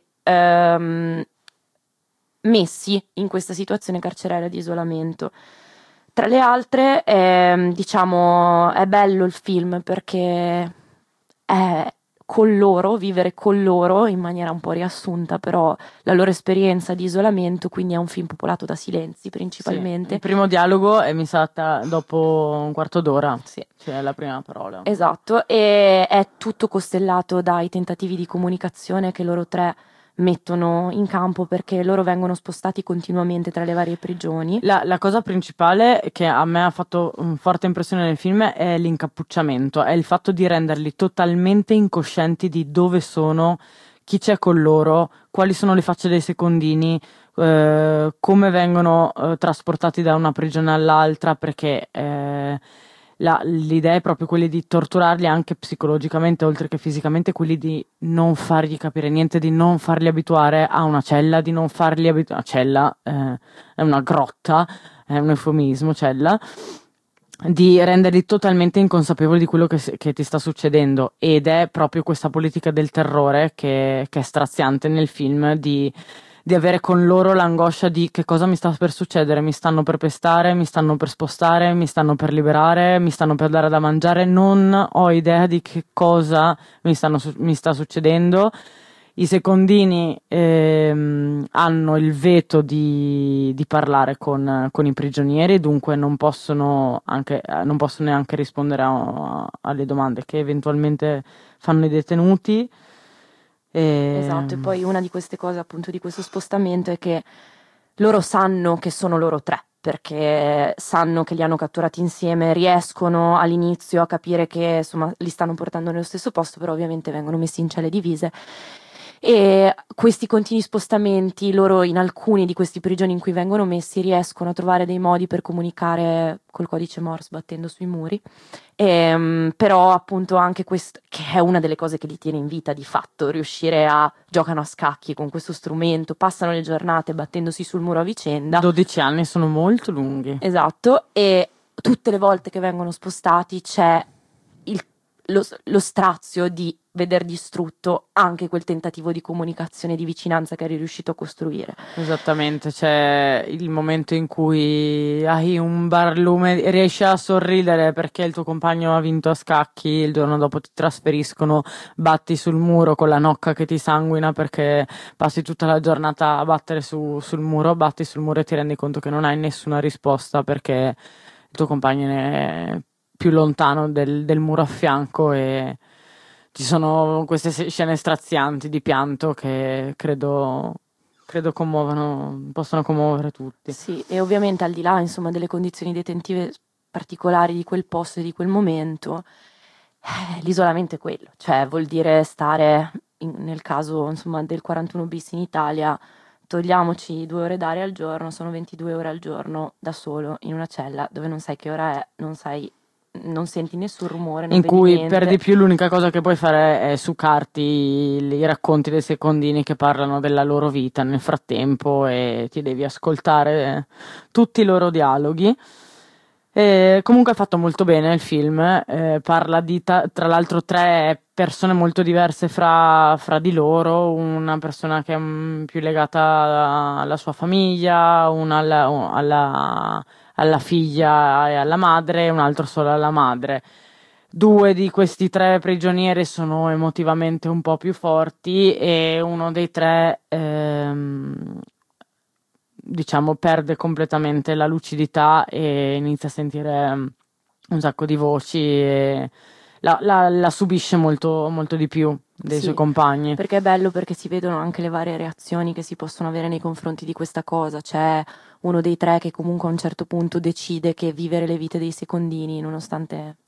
messi in questa situazione carceraria di isolamento. Tra le altre, diciamo, è bello il film perché è vivere con loro in maniera un po' riassunta, però la loro esperienza di isolamento, quindi è un film popolato da silenzi principalmente. Sì, il primo dialogo è messato dopo un quarto d'ora, sì. Cioè la prima parola. Esatto, e è tutto costellato dai tentativi di comunicazione che loro 3 mettono in campo, perché loro vengono spostati continuamente tra le varie prigioni. La cosa principale che a me ha fatto forte impressione nel film è l'incappucciamento, è il fatto di renderli totalmente incoscienti di dove sono, chi c'è con loro, quali sono le facce dei secondini, come vengono trasportati da una prigione all'altra, perché l'idea è proprio quella di torturarli anche psicologicamente oltre che fisicamente, quelli di non fargli capire niente, di non farli abituare a una cella, di non farli abituare a cella, è una grotta, è un eufemismo, cella, di renderli totalmente inconsapevoli di quello che ti sta succedendo, ed è proprio questa politica del terrore che è straziante nel film, di di avere con loro l'angoscia di che cosa mi sta per succedere, mi stanno per pestare, mi stanno per spostare, mi stanno per liberare, mi stanno per dare da mangiare, non ho idea di che cosa mi sta succedendo. I secondini hanno il veto di parlare con i prigionieri, dunque non possono neanche rispondere alle domande che eventualmente fanno i detenuti. Esatto, e poi una di queste cose appunto di questo spostamento è che loro sanno che sono loro tre, perché sanno che li hanno catturati insieme, riescono all'inizio a capire che insomma li stanno portando nello stesso posto, però ovviamente vengono messi in celle divise. E questi continui spostamenti, loro in alcuni di questi prigioni in cui vengono messi riescono a trovare dei modi per comunicare col codice Morse battendo sui muri, però appunto anche questo, che è una delle cose che li tiene in vita di fatto, giocano a scacchi con questo strumento, passano le giornate battendosi sul muro a vicenda. 12 anni sono molto lunghi. Esatto, e tutte le volte che vengono spostati c'è lo strazio di veder distrutto anche quel tentativo di comunicazione, di vicinanza che eri riuscito a costruire. Esattamente, c'è il momento in cui hai un barlume, riesci a sorridere perché il tuo compagno ha vinto a scacchi, il giorno dopo ti trasferiscono, batti sul muro con la nocca che ti sanguina perché passi tutta la giornata a battere sul muro, batti sul muro e ti rendi conto che non hai nessuna risposta perché il tuo compagno è più lontano del muro a fianco, e ci sono queste scene strazianti di pianto che credo possono commuovere tutti. Sì, e ovviamente al di là insomma delle condizioni detentive particolari di quel posto e di quel momento, l'isolamento è quello, cioè vuol dire stare nel caso insomma del 41 bis in Italia, togliamoci 2 ore d'aria al giorno, sono 22 ore al giorno da solo in una cella dove non sai che ora è, non senti nessun rumore, non in vedi cui niente. per di più l'unica cosa che puoi fare è succarti i racconti dei secondini che parlano della loro vita nel frattempo, e ti devi ascoltare tutti i loro dialoghi. Comunque è fatto molto bene il film, parla di tra l'altro 3 persone molto diverse fra di loro, una persona che è più legata alla sua famiglia, una alla figlia e alla madre, un altro solo alla madre. 2 di questi 3 prigionieri sono emotivamente un po' più forti e uno dei 3 diciamo perde completamente la lucidità e inizia a sentire un sacco di voci e la subisce molto, molto di più dei suoi compagni. Perché è bello, perché si vedono anche le varie reazioni che si possono avere nei confronti di questa cosa. C'è uno dei 3 che comunque a un certo punto decide che vivere le vite dei secondini, nonostante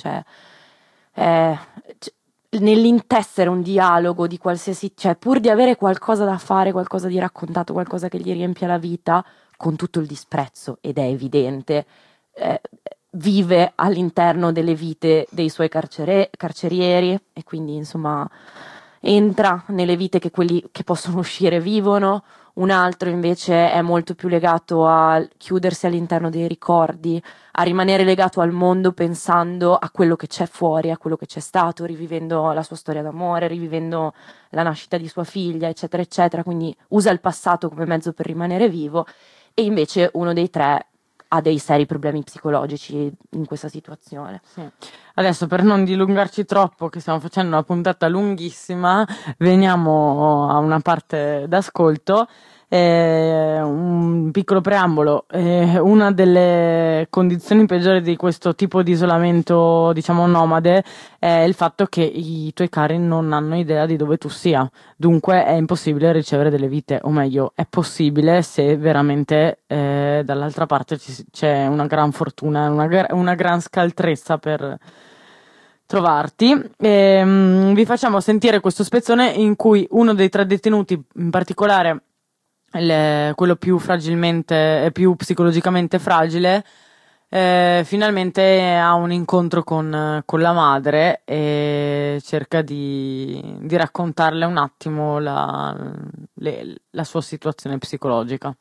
nell'intessere un dialogo di qualsiasi, cioè pur di avere qualcosa da fare, qualcosa di raccontato, qualcosa che gli riempia la vita, con tutto il disprezzo, ed è evidente, vive all'interno delle vite dei suoi carcerieri, e quindi insomma entra nelle vite che quelli che possono uscire vivono. Un altro invece è molto più legato a chiudersi all'interno dei ricordi, a rimanere legato al mondo pensando a quello che c'è fuori, a quello che c'è stato, rivivendo la sua storia d'amore, rivivendo la nascita di sua figlia, eccetera, eccetera. Quindi usa il passato come mezzo per rimanere vivo. E invece uno dei 3 ha dei seri problemi psicologici in questa situazione. Sì. Adesso, per non dilungarci troppo, che stiamo facendo una puntata lunghissima, veniamo a una parte d'ascolto. Un piccolo preambolo. Una delle condizioni peggiori di questo tipo di isolamento, diciamo nomade, è il fatto che i tuoi cari non hanno idea di dove tu sia, dunque è impossibile ricevere delle vite, o meglio è possibile se veramente dall'altra parte c'è una gran fortuna, una gran scaltrezza per trovarti. Vi facciamo sentire questo spezzone in cui uno dei 3 detenuti, in particolare quello più psicologicamente fragile, finalmente ha un incontro con la madre e cerca di raccontarle un attimo la sua situazione psicologica.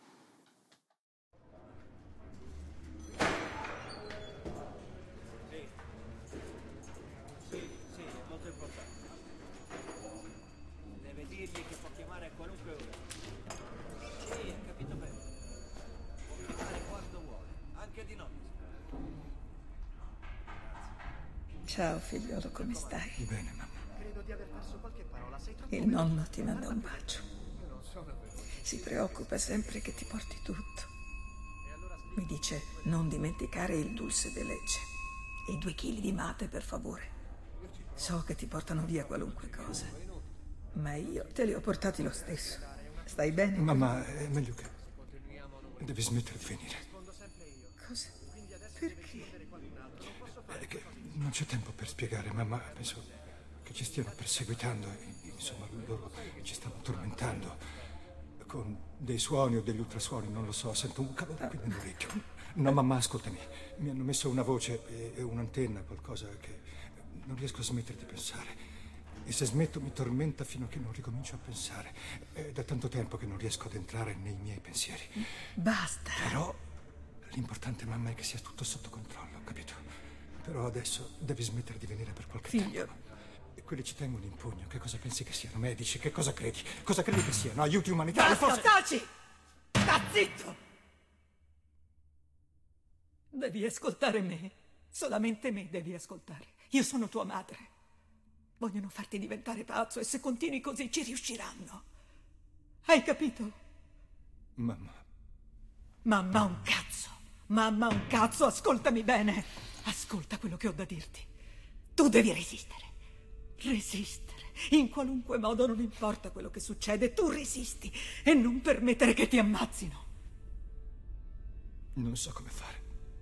Ciao figliolo, come stai? Bene, mamma. Il nonno ti manda un bacio. Si preoccupa sempre che ti porti tutto. Mi dice non dimenticare il dulce de leche e i 2 chili di mate, per favore. So che ti portano via qualunque cosa, ma io te li ho portati lo stesso. Stai bene? Mamma, è meglio che... Devi smettere di venire. Cosa? Perché? È che non c'è tempo per spiegare, mamma. Penso che ci stiano perseguitando. Insomma, loro ci stanno tormentando. Con dei suoni o degli ultrasuoni, non lo so. Sento un calore qui nell'orecchio. No, mamma, ascoltami. Mi hanno messo una voce e un'antenna, qualcosa che non riesco a smettere di pensare. E se smetto mi tormenta fino a che non ricomincio a pensare. È da tanto tempo che non riesco ad entrare nei miei pensieri. Basta. Però l'importante, mamma, è che sia tutto sotto controllo, capito? Però adesso devi smettere di venire per qualche tempo. E quelli ci tengono in pugno. Che cosa pensi che siano? Medici? Che cosa credi? Cosa credi che siano? Aiuti umanitari? Basta, taci! Sta zitto! Devi ascoltare me. Solamente me devi ascoltare. Io sono tua madre. Vogliono farti diventare pazzo e se continui così ci riusciranno. Hai capito? Mamma. Mamma un cazzo. Mamma un cazzo, ascoltami bene. Ascolta quello che ho da dirti. Tu devi resistere. Resistere. In qualunque modo, non importa quello che succede, tu resisti e non permettere che ti ammazzino. Non so come fare.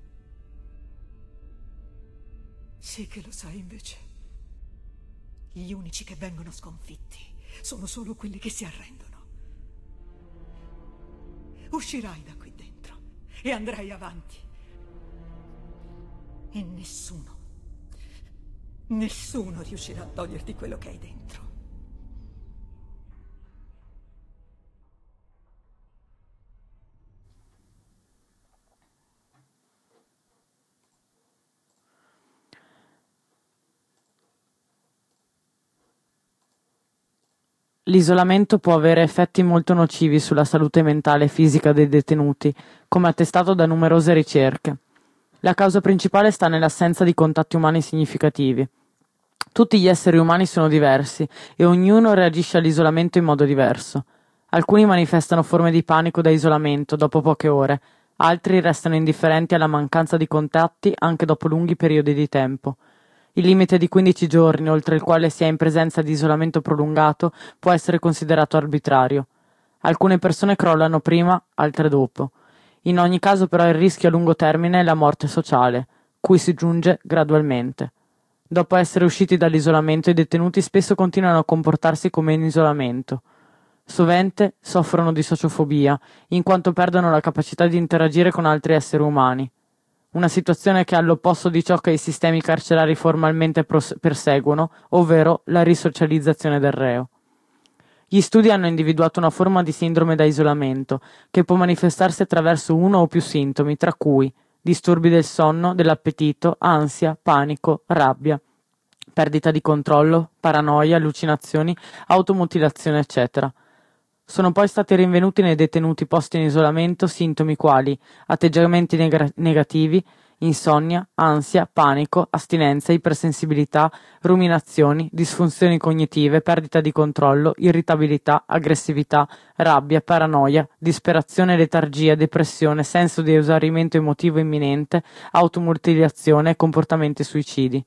Sì che lo sai invece. Gli unici che vengono sconfitti sono solo quelli che si arrendono. Uscirai da qui dentro e andrai avanti. E nessuno riuscirà a toglierti quello che hai dentro. L'isolamento può avere effetti molto nocivi sulla salute mentale e fisica dei detenuti, come attestato da numerose ricerche. La causa principale sta nell'assenza di contatti umani significativi. Tutti gli esseri umani sono diversi e ognuno reagisce all'isolamento in modo diverso. Alcuni manifestano forme di panico da isolamento dopo poche ore, altri restano indifferenti alla mancanza di contatti anche dopo lunghi periodi di tempo. Il limite di 15 giorni, oltre il quale si è in presenza di isolamento prolungato, può essere considerato arbitrario. Alcune persone crollano prima, altre dopo. In ogni caso però il rischio a lungo termine è la morte sociale, cui si giunge gradualmente. Dopo essere usciti dall'isolamento, i detenuti spesso continuano a comportarsi come in isolamento. Sovente soffrono di sociofobia, in quanto perdono la capacità di interagire con altri esseri umani. Una situazione che è all'opposto di ciò che i sistemi carcerari formalmente perseguono, ovvero la risocializzazione del reo. Gli studi hanno individuato una forma di sindrome da isolamento, che può manifestarsi attraverso uno o più sintomi, tra cui disturbi del sonno, dell'appetito, ansia, panico, rabbia, perdita di controllo, paranoia, allucinazioni, automutilazione, eccetera. Sono poi stati rinvenuti nei detenuti posti in isolamento sintomi quali atteggiamenti negativi, insonnia, ansia, panico, astinenza, ipersensibilità, ruminazioni, disfunzioni cognitive, perdita di controllo, irritabilità, aggressività, rabbia, paranoia, disperazione, letargia, depressione, senso di esaurimento emotivo imminente, automutilazione e comportamenti suicidi.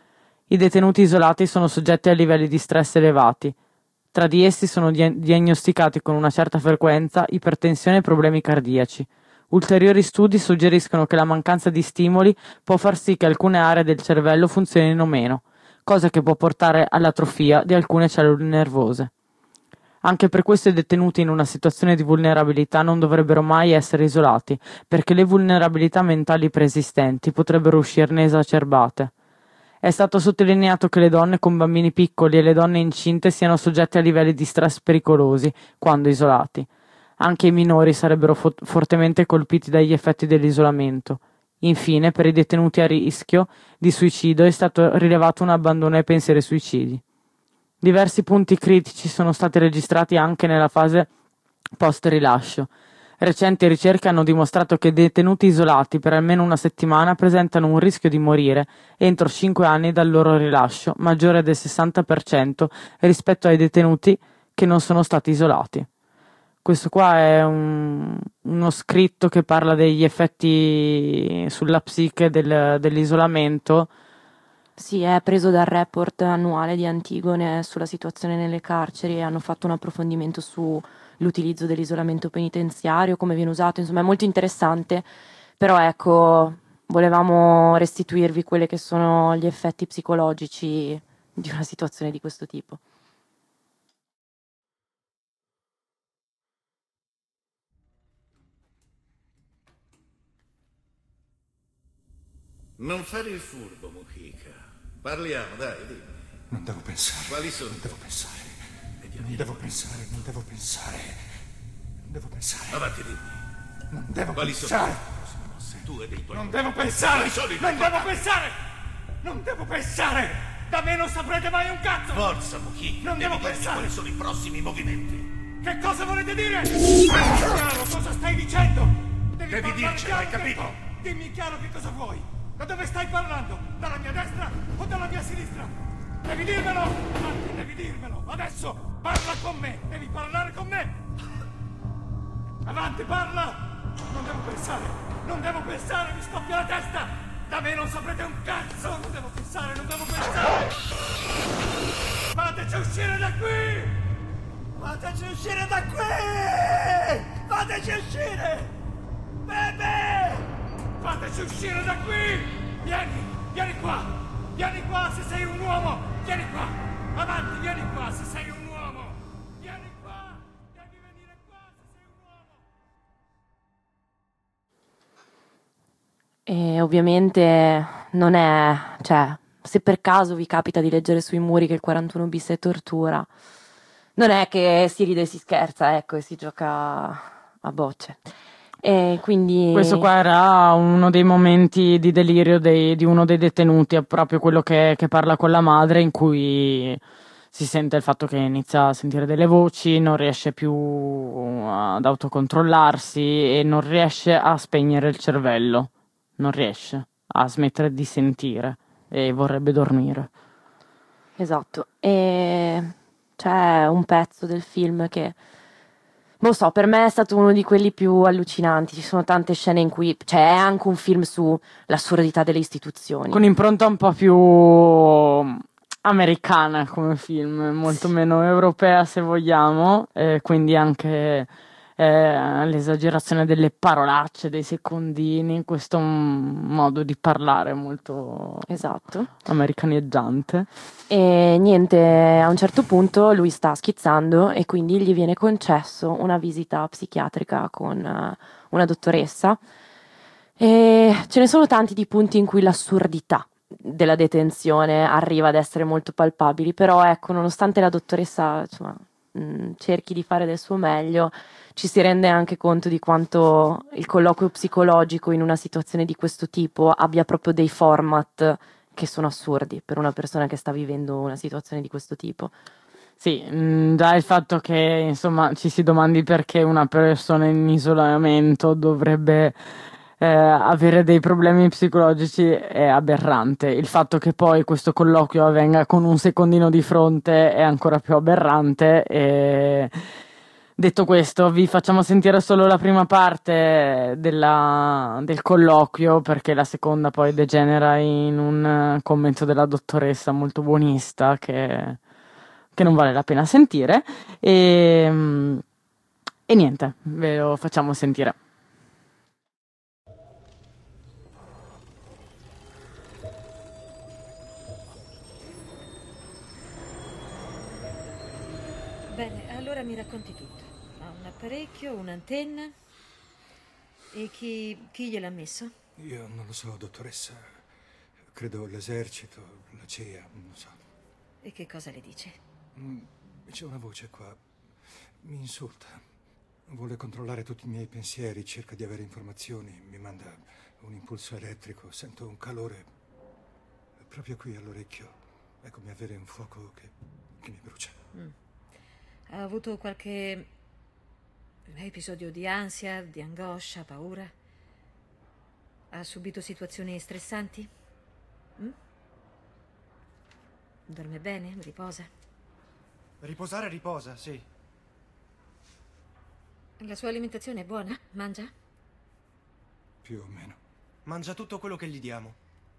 I detenuti isolati sono soggetti a livelli di stress elevati. Tra di essi sono diagnosticati con una certa frequenza ipertensione e problemi cardiaci. Ulteriori studi suggeriscono che la mancanza di stimoli può far sì che alcune aree del cervello funzionino meno, cosa che può portare all'atrofia di alcune cellule nervose. Anche per questo i detenuti in una situazione di vulnerabilità non dovrebbero mai essere isolati, perché le vulnerabilità mentali preesistenti potrebbero uscirne esacerbate. È stato sottolineato che le donne con bambini piccoli e le donne incinte siano soggette a livelli di stress pericolosi quando isolati. Anche i minori sarebbero fortemente colpiti dagli effetti dell'isolamento. Infine, per i detenuti a rischio di suicidio è stato rilevato un abbandono ai pensieri suicidi. Diversi punti critici sono stati registrati anche nella fase post-rilascio. Recenti ricerche hanno dimostrato che detenuti isolati per almeno una settimana presentano un rischio di morire entro 5 anni dal loro rilascio, maggiore del 60% rispetto ai detenuti che non sono stati isolati. Questo qua è uno scritto che parla degli effetti sulla psiche dell'isolamento. Sì, è preso dal report annuale di Antigone sulla situazione nelle carceri e hanno fatto un approfondimento sull'utilizzo dell'isolamento penitenziario, come viene usato, insomma è molto interessante, però ecco, volevamo restituirvi quelli che sono gli effetti psicologici di una situazione di questo tipo. Non fare il furbo, Mujica. Parliamo, dai, dimmi. Non devo pensare. Quali sono? Non devo pensare. Non devo pensare, non devo pensare. Non devo pensare. Avanti, dimmi. Non devo Quali pensare. sono? Tu e dei tuoi. Non devo pensare. Quali sono i tuoi Non devo contatti? pensare. Non devo pensare. Da me non saprete mai un cazzo. Forza, Mujica. Non devo Devi dirmi pensare. quali sono i prossimi movimenti. Che cosa volete dire? Chiaro, cosa stai dicendo? Devi dircelo, hai capito? Dimmi chiaro che cosa vuoi. Da dove stai parlando? Dalla mia destra o dalla mia sinistra? Devi dirmelo! Anzi, devi dirmelo! Adesso parla con me! Devi parlare con me! Avanti, parla! Non devo pensare! Non devo pensare! Mi scoppia la testa! Da me non saprete un cazzo! Non devo pensare! Non devo pensare! Fateci uscire da qui! Fateci uscire da qui! Fateci uscire! Bebe! Fateci uscire da qui! Vieni qua! Vieni qua se sei un uomo! Vieni qua! Avanti, vieni qua se sei un uomo! Vieni qua! Devi venire qua se sei un uomo! E ovviamente non è, cioè, se per caso vi capita di leggere sui muri che il 41 bis è tortura, non è che si ride e si scherza, ecco, e si gioca a bocce. E quindi questo qua era uno dei momenti di delirio di uno dei detenuti, è proprio quello che parla con la madre, in cui si sente il fatto che inizia a sentire delle voci, non riesce più ad autocontrollarsi e non riesce a spegnere il cervello, non riesce a smettere di sentire e vorrebbe dormire. Esatto, e c'è un pezzo del film che, non so, per me è stato uno di quelli più allucinanti. Ci sono tante scene in cui, cioè, è anche un film sull'assurdità delle istituzioni. Con impronta un po' più americana come film, molto meno europea se vogliamo, quindi anche l'esagerazione delle parolacce, dei secondini, questo modo di parlare molto esatto, americaneggiante. E niente, a un certo punto lui sta schizzando e quindi gli viene concesso una visita psichiatrica con una dottoressa, e ce ne sono tanti di punti in cui l'assurdità della detenzione arriva ad essere molto palpabili, però ecco, nonostante la dottoressa, insomma, cerchi di fare del suo meglio, ci si rende anche conto di quanto il colloquio psicologico in una situazione di questo tipo abbia proprio dei format che sono assurdi per una persona che sta vivendo una situazione di questo tipo. Sì, già il fatto che insomma ci si domandi perché una persona in isolamento dovrebbe avere dei problemi psicologici è aberrante. Il fatto che poi questo colloquio avvenga con un secondino di fronte è ancora più aberrante. E detto questo, vi facciamo sentire solo la prima parte del colloquio, perché la seconda poi degenera in un commento della dottoressa molto buonista che non vale la pena sentire. E niente, ve lo facciamo sentire. Bene, allora mi racconti tutto. Ha un apparecchio, un'antenna? E chi gliel'ha messo? Io non lo so, dottoressa. Credo l'esercito, la CIA, non lo so. E che cosa le dice? C'è una voce qua. Mi insulta. Vuole controllare tutti i miei pensieri, cerca di avere informazioni, mi manda un impulso elettrico, sento un calore proprio qui all'orecchio. È come avere un fuoco che mi brucia. Ha avuto qualche episodio di ansia, di angoscia, paura? Ha subito situazioni stressanti? Dorme bene? Riposa? Riposare riposa, sì. La sua alimentazione è buona? Mangia? Più o meno. Mangia tutto quello che gli diamo.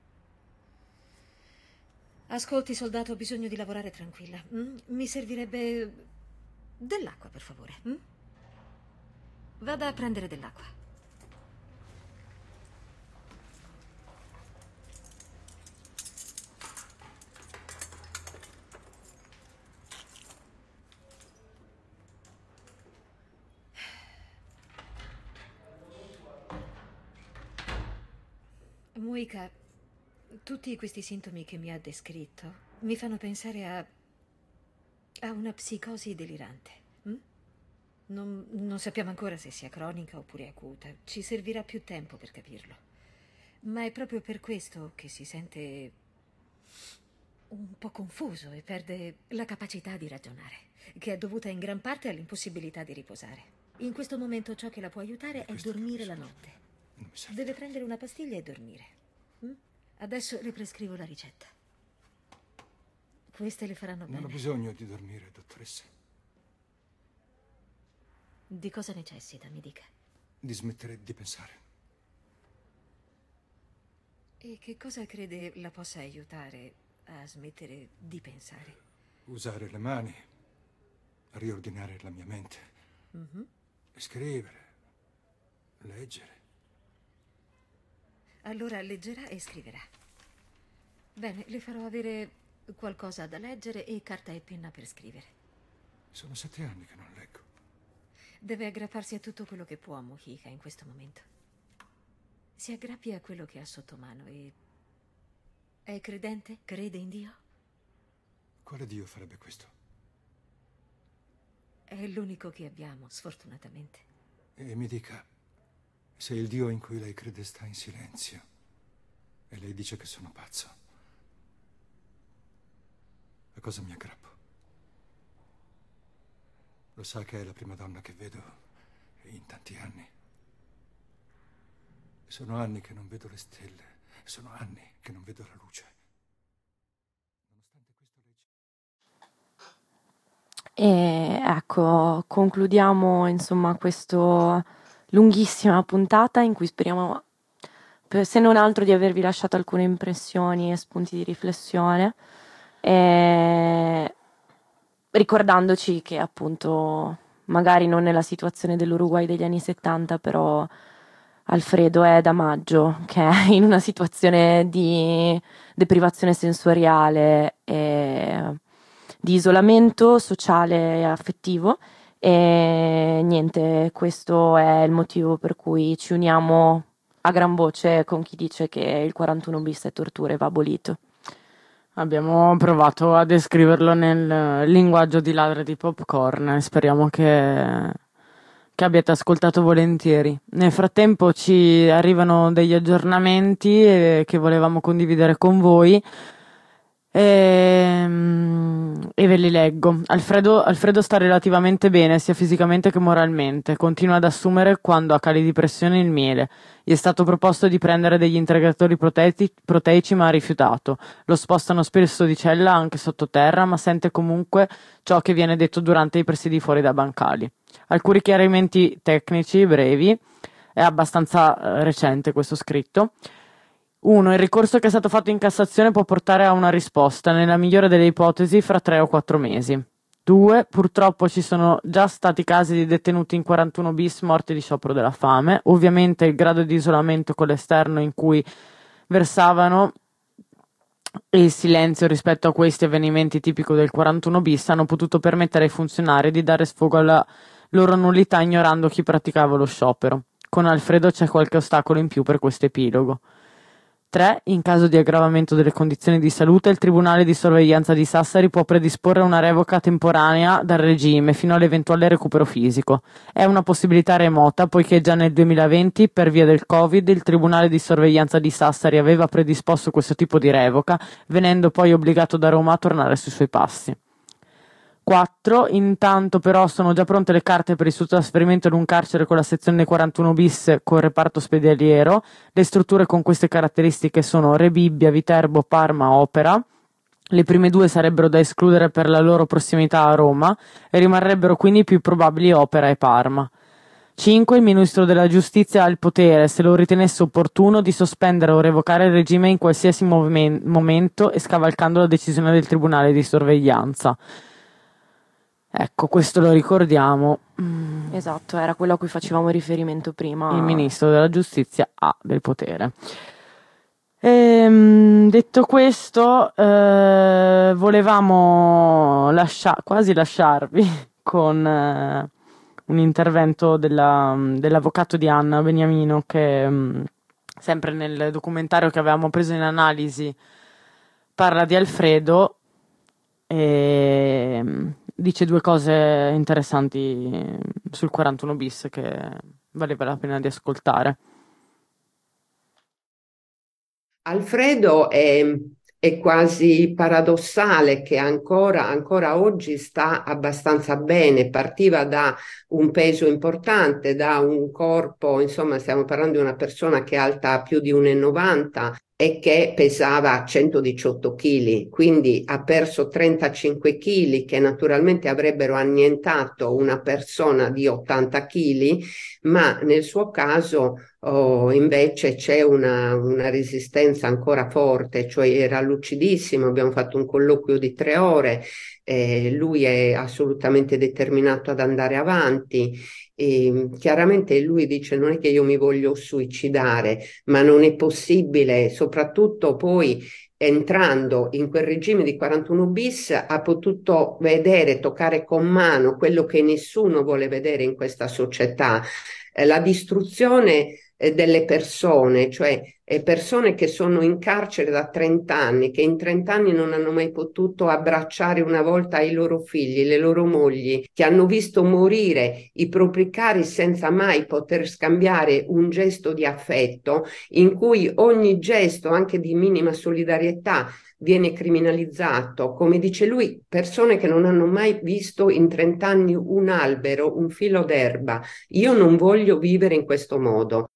Ascolti, soldato, ho bisogno di lavorare tranquilla. Mi servirebbe dell'acqua, per favore. Vada a prendere dell'acqua. Muika, tutti questi sintomi che mi ha descritto mi fanno pensare a una psicosi delirante. Non sappiamo ancora se sia cronica oppure acuta. Ci servirà più tempo per capirlo. Ma è proprio per questo che si sente un po' confuso e perde la capacità di ragionare, che è dovuta in gran parte all'impossibilità di riposare. In questo momento ciò che la può aiutare è dormire la notte. Deve prendere una pastiglia e dormire. Adesso le prescrivo la ricetta. Queste le faranno bene. Non ho bisogno di dormire, dottoressa. Di cosa necessita, mi dica? Di smettere di pensare. E che cosa crede la possa aiutare a smettere di pensare? Usare le mani, riordinare la mia mente, scrivere, leggere. Allora leggerà e scriverà. Bene, le farò avere qualcosa da leggere e carta e penna per scrivere. Sono 7 anni che non leggo. Deve aggrapparsi a tutto quello che può, Mujica, in questo momento. Si aggrappi a quello che ha sotto mano e... È credente? Crede in Dio? Quale Dio farebbe questo? È l'unico che abbiamo, sfortunatamente. E mi dica, se il Dio in cui lei crede sta in silenzio e lei dice che sono pazzo, a cosa mi aggrappo? Lo sa che è la prima donna che vedo in tanti anni. Sono anni che non vedo le stelle, sono anni che non vedo la luce. E ecco, concludiamo insomma questa lunghissima puntata in cui speriamo, se non altro, di avervi lasciato alcune impressioni e spunti di riflessione, e ricordandoci che appunto magari non nella situazione dell'Uruguay degli anni 70, però Alfredo è da maggio che è in una situazione di deprivazione sensoriale e di isolamento sociale e affettivo, e niente, questo è il motivo per cui ci uniamo a gran voce con chi dice che il 41 bis è tortura e va abolito. Abbiamo provato a descriverlo nel linguaggio di ladre di popcorn e speriamo che abbiate ascoltato volentieri. Nel frattempo ci arrivano degli aggiornamenti che volevamo condividere con voi e ve li leggo. Alfredo sta relativamente bene, sia fisicamente che moralmente. Continua ad assumere, quando ha cali di pressione, il miele. Gli è stato proposto di prendere degli integratori proteici, ma ha rifiutato. Lo spostano spesso di cella anche sottoterra, ma sente comunque ciò che viene detto durante i presidi fuori da bancali. Alcuni chiarimenti tecnici brevi. È abbastanza recente questo scritto. 1. Il ricorso che è stato fatto in Cassazione può portare a una risposta, nella migliore delle ipotesi, fra 3 o 4 mesi. 2. Purtroppo ci sono già stati casi di detenuti in 41 bis morti di sciopero della fame. Ovviamente il grado di isolamento con l'esterno in cui versavano e il silenzio rispetto a questi avvenimenti tipico del 41 bis hanno potuto permettere ai funzionari di dare sfogo alla loro nullità, ignorando chi praticava lo sciopero. Con Alfredo c'è qualche ostacolo in più per questo epilogo. 3. In caso di aggravamento delle condizioni di salute, il Tribunale di Sorveglianza di Sassari può predisporre una revoca temporanea dal regime fino all'eventuale recupero fisico. È una possibilità remota, poiché già nel 2020, per via del Covid, il Tribunale di Sorveglianza di Sassari aveva predisposto questo tipo di revoca, venendo poi obbligato da Roma a tornare sui suoi passi. 4. Intanto però sono già pronte le carte per il suo trasferimento in un carcere con la sezione 41 bis col reparto ospedaliero. Le strutture con queste caratteristiche sono Rebibbia, Viterbo, Parma, Opera. Le prime 2 sarebbero da escludere per la loro prossimità a Roma e rimarrebbero quindi più probabili Opera e Parma. 5. Il Ministro della Giustizia ha il potere, se lo ritenesse opportuno, di sospendere o revocare il regime in qualsiasi momento e scavalcando la decisione del Tribunale di sorveglianza. Ecco, questo lo ricordiamo. Esatto, era quello a cui facevamo riferimento prima. Il Ministro della Giustizia ha del potere. Detto questo, volevamo quasi lasciarvi con un intervento dell'avvocato di Anna Beniamino, che sempre nel documentario che avevamo preso in analisi parla di Alfredo e dice 2 cose interessanti sul 41 bis che valeva la pena di ascoltare. Alfredo è quasi paradossale che ancora oggi sta abbastanza bene, partiva da un peso importante, da un corpo, insomma stiamo parlando di una persona che è alta più di 1,90 e che pesava 118 kg, quindi ha perso 35 kg che naturalmente avrebbero annientato una persona di 80 kg, ma nel suo caso invece c'è una resistenza ancora forte, cioè era lucidissimo, abbiamo fatto un colloquio di 3 ore, lui è assolutamente determinato ad andare avanti. E chiaramente lui dice non è che io mi voglio suicidare, ma non è possibile, soprattutto poi entrando in quel regime di 41 bis ha potuto vedere, toccare con mano quello che nessuno vuole vedere in questa società, la distruzione delle persone, cioè persone che sono in carcere da 30 anni, che in 30 anni non hanno mai potuto abbracciare una volta i loro figli, le loro mogli, che hanno visto morire i propri cari senza mai poter scambiare un gesto di affetto, in cui ogni gesto, anche di minima solidarietà, viene criminalizzato. Come dice lui, persone che non hanno mai visto in 30 anni un albero, un filo d'erba. Io non voglio vivere in questo modo.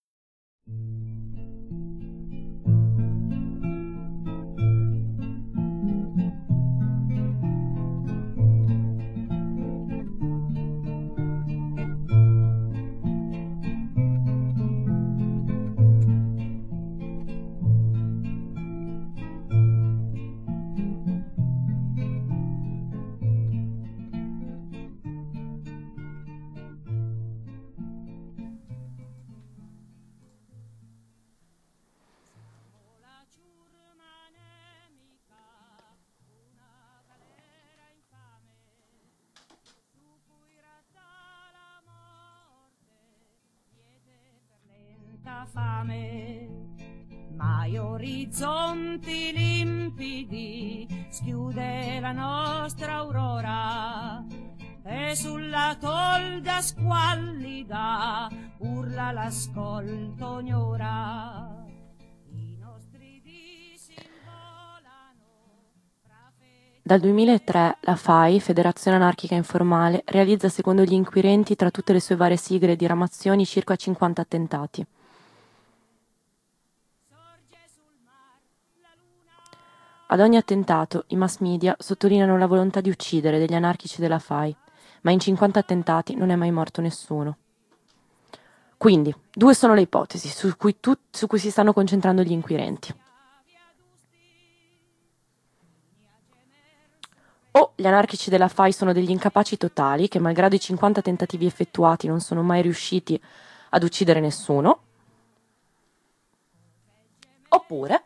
Fame, mai orizzonti limpidi schiude la nostra aurora e sulla tolda squallida urla l'ascolto ognora. Dal 2003 la FAI, Federazione Anarchica Informale, realizza secondo gli inquirenti tra tutte le sue varie sigle e diramazioni circa 50 attentati. Ad ogni attentato i mass media sottolineano la volontà di uccidere degli anarchici della FAI, ma in 50 attentati non è mai morto nessuno. Quindi, 2 sono le ipotesi su cui si stanno concentrando gli inquirenti. O gli anarchici della FAI sono degli incapaci totali che, malgrado i 50 tentativi effettuati, non sono mai riusciti ad uccidere nessuno. Oppure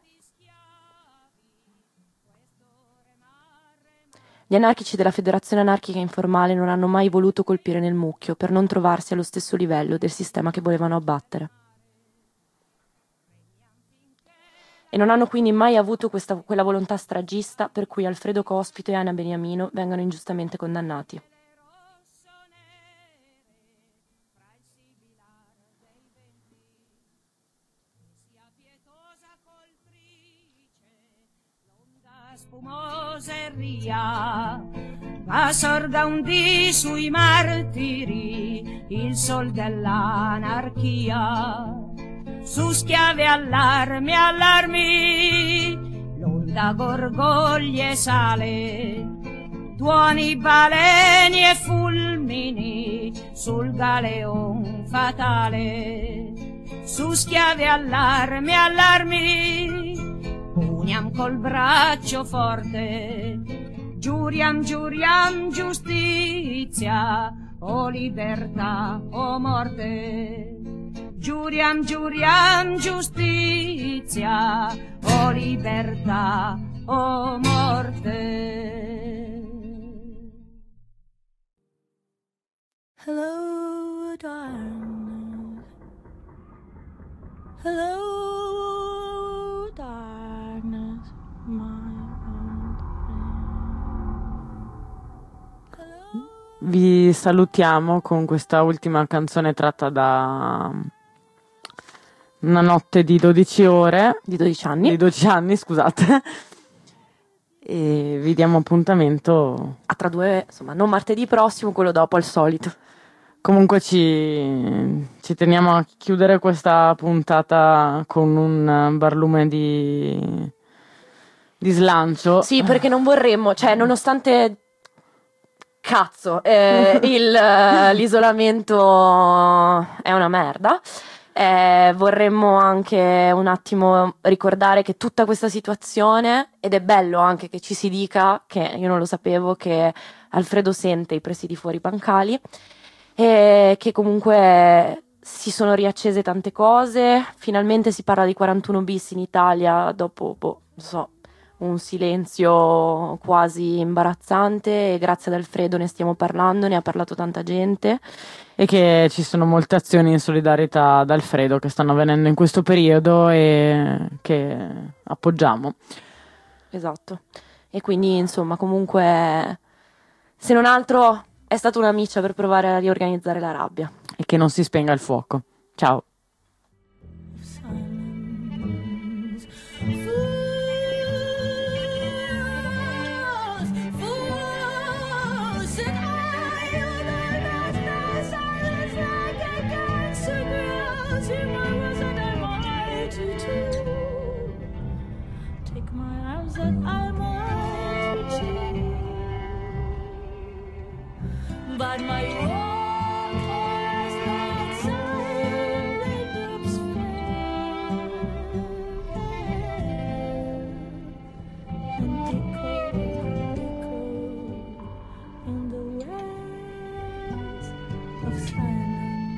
gli anarchici della Federazione Anarchica Informale non hanno mai voluto colpire nel mucchio per non trovarsi allo stesso livello del sistema che volevano abbattere. E non hanno quindi mai avuto quella volontà stragista per cui Alfredo Cospito e Anna Beniamino vengano ingiustamente condannati. Spumosa e ria, ma sorga un dì sui martiri il sol dell'anarchia. Su schiave allarmi, allarmi, l'onda gorgoglie sale, tuoni, baleni e fulmini sul galeon fatale. Su schiave allarmi, allarmi, uniam col braccio forte, giuriam, giuriam giustizia, o libertà o morte. Giuriam, giuriam giustizia, o libertà o morte. Hello, darkness. Hello, darkness, my old friend. Vi salutiamo con questa ultima canzone tratta da Una notte di 12 ore. Di 12 anni. Di 12 anni, scusate. E vi diamo appuntamento a tra 2, insomma, non martedì prossimo, quello dopo al solito. Comunque ci teniamo a chiudere questa puntata con un barlume di slancio. Sì, perché non vorremmo, cioè nonostante l'isolamento è una merda, vorremmo anche un attimo ricordare che tutta questa situazione, ed è bello anche che ci si dica, che io non lo sapevo, che Alfredo sente i presidi fuori bancali, e che comunque si sono riaccese tante cose. Finalmente si parla di 41 bis in Italia dopo, non so, un silenzio quasi imbarazzante, e grazie ad Alfredo ne stiamo parlando, ne ha parlato tanta gente. E che ci sono molte azioni in solidarietà ad Alfredo che stanno avvenendo in questo periodo e che appoggiamo. Esatto. E quindi, insomma, comunque, se non altro, è stata una miccia per provare a riorganizzare la rabbia. E che non si spenga il fuoco. Ciao. But my walk is like silent despair, and echo in the waves of silence.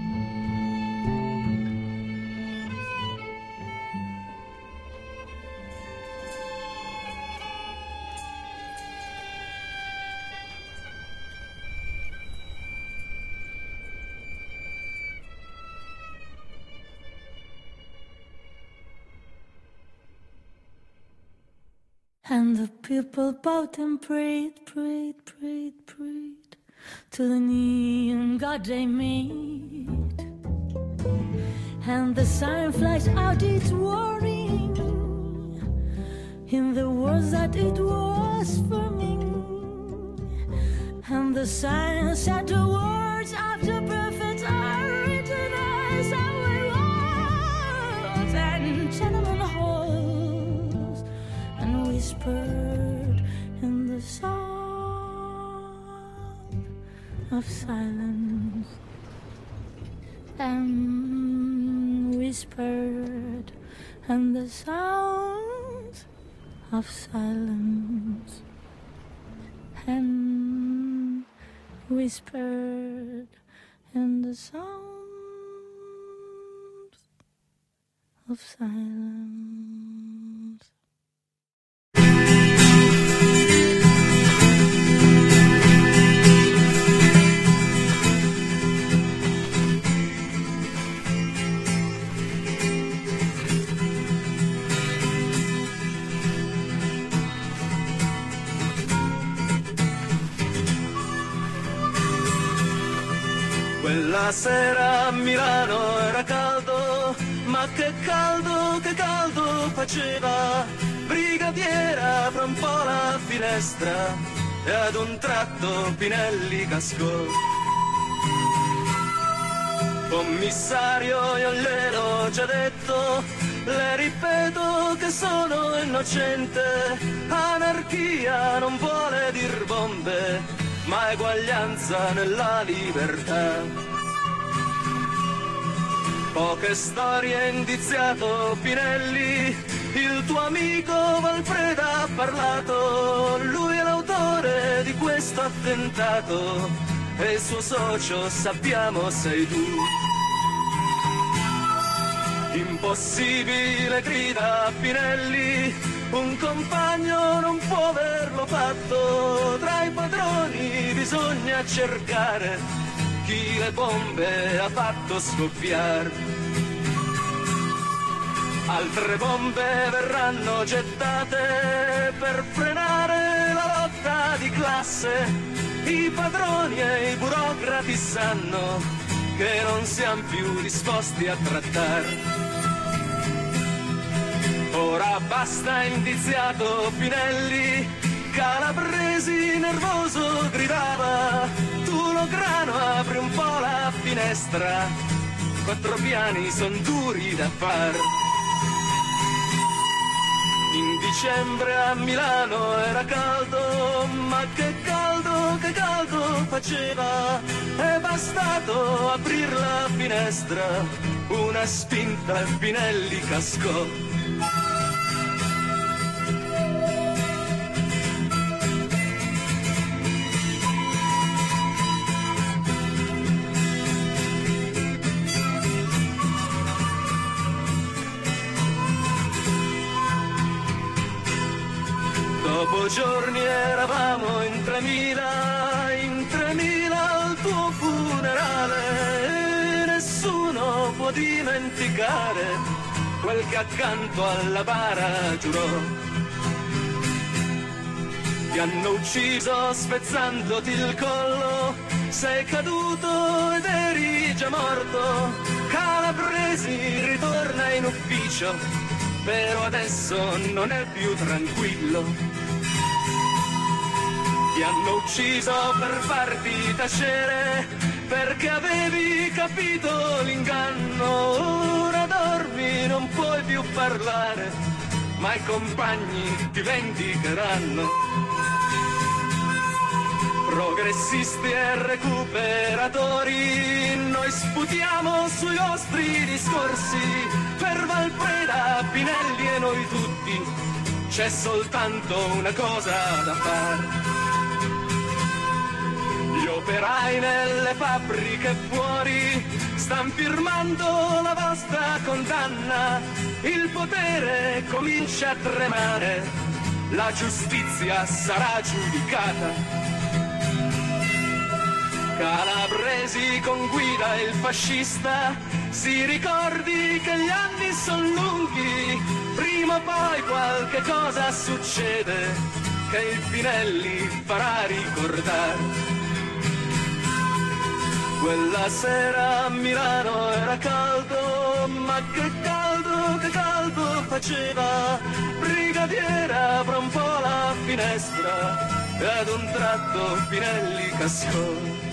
And the people bowed and prayed, prayed, prayed, prayed to the neon god they made. And the siren flies out its warning in the words that it was forming. And the siren said the words of the prophets are written as our walls and gentlemen halls, and whispered in the sound of silence, and whispered in the sound of silence, and whispered in the sound of silence. Quella sera a Milano era caldo, ma che caldo faceva. Brigadiera apre un po' la finestra e ad un tratto Pinelli cascò. Commissario, io gliel'ho già detto, le ripeto che sono innocente. Anarchia non vuole dir bombe, ma eguaglianza nella libertà. Poche storie indiziato Pinelli, il tuo amico Valfreda ha parlato, lui è l'autore di questo attentato e il suo socio sappiamo sei tu. Impossibile, grida Pinelli, un compagno non può averlo fatto, tra i padroni bisogna cercare chi le bombe ha fatto scoppiare. Altre bombe verranno gettate per frenare la lotta di classe. I padroni e i burocrati sanno che non siamo più disposti a trattare. Ora basta, indiziato Pinelli, Calabresi nervoso gridava, tu lo grano apri un po' la finestra, 4 piani son duri da far. In dicembre a Milano era caldo, ma che caldo faceva, è bastato aprir la finestra, una spinta e Pinelli cascò. Dopo giorni eravamo in 3000 al tuo funerale e nessuno può dimenticare quel che accanto alla bara giurò. Ti hanno ucciso spezzandoti il collo, sei caduto ed eri già morto. Calabresi ritorna in ufficio, però adesso non è più tranquillo. Ti hanno ucciso per farti tacere, perché avevi capito l'inganno. Ora dormi, non puoi più parlare, ma i compagni ti vendicheranno. Progressisti e recuperatori, noi sputiamo sui vostri discorsi. Per Valfreda, Pinelli e noi tutti c'è soltanto una cosa da fare. Gli operai nelle fabbriche fuori stan firmando la vostra condanna. Il potere comincia a tremare, la giustizia sarà giudicata. Calabresi con guida il fascista, si ricordi che gli anni son lunghi, prima o poi qualche cosa succede che il Pinelli farà ricordare. Quella sera a Milano era caldo, ma che caldo faceva. Brigadiera apre un po' la finestra e ad un tratto Pinelli cascò.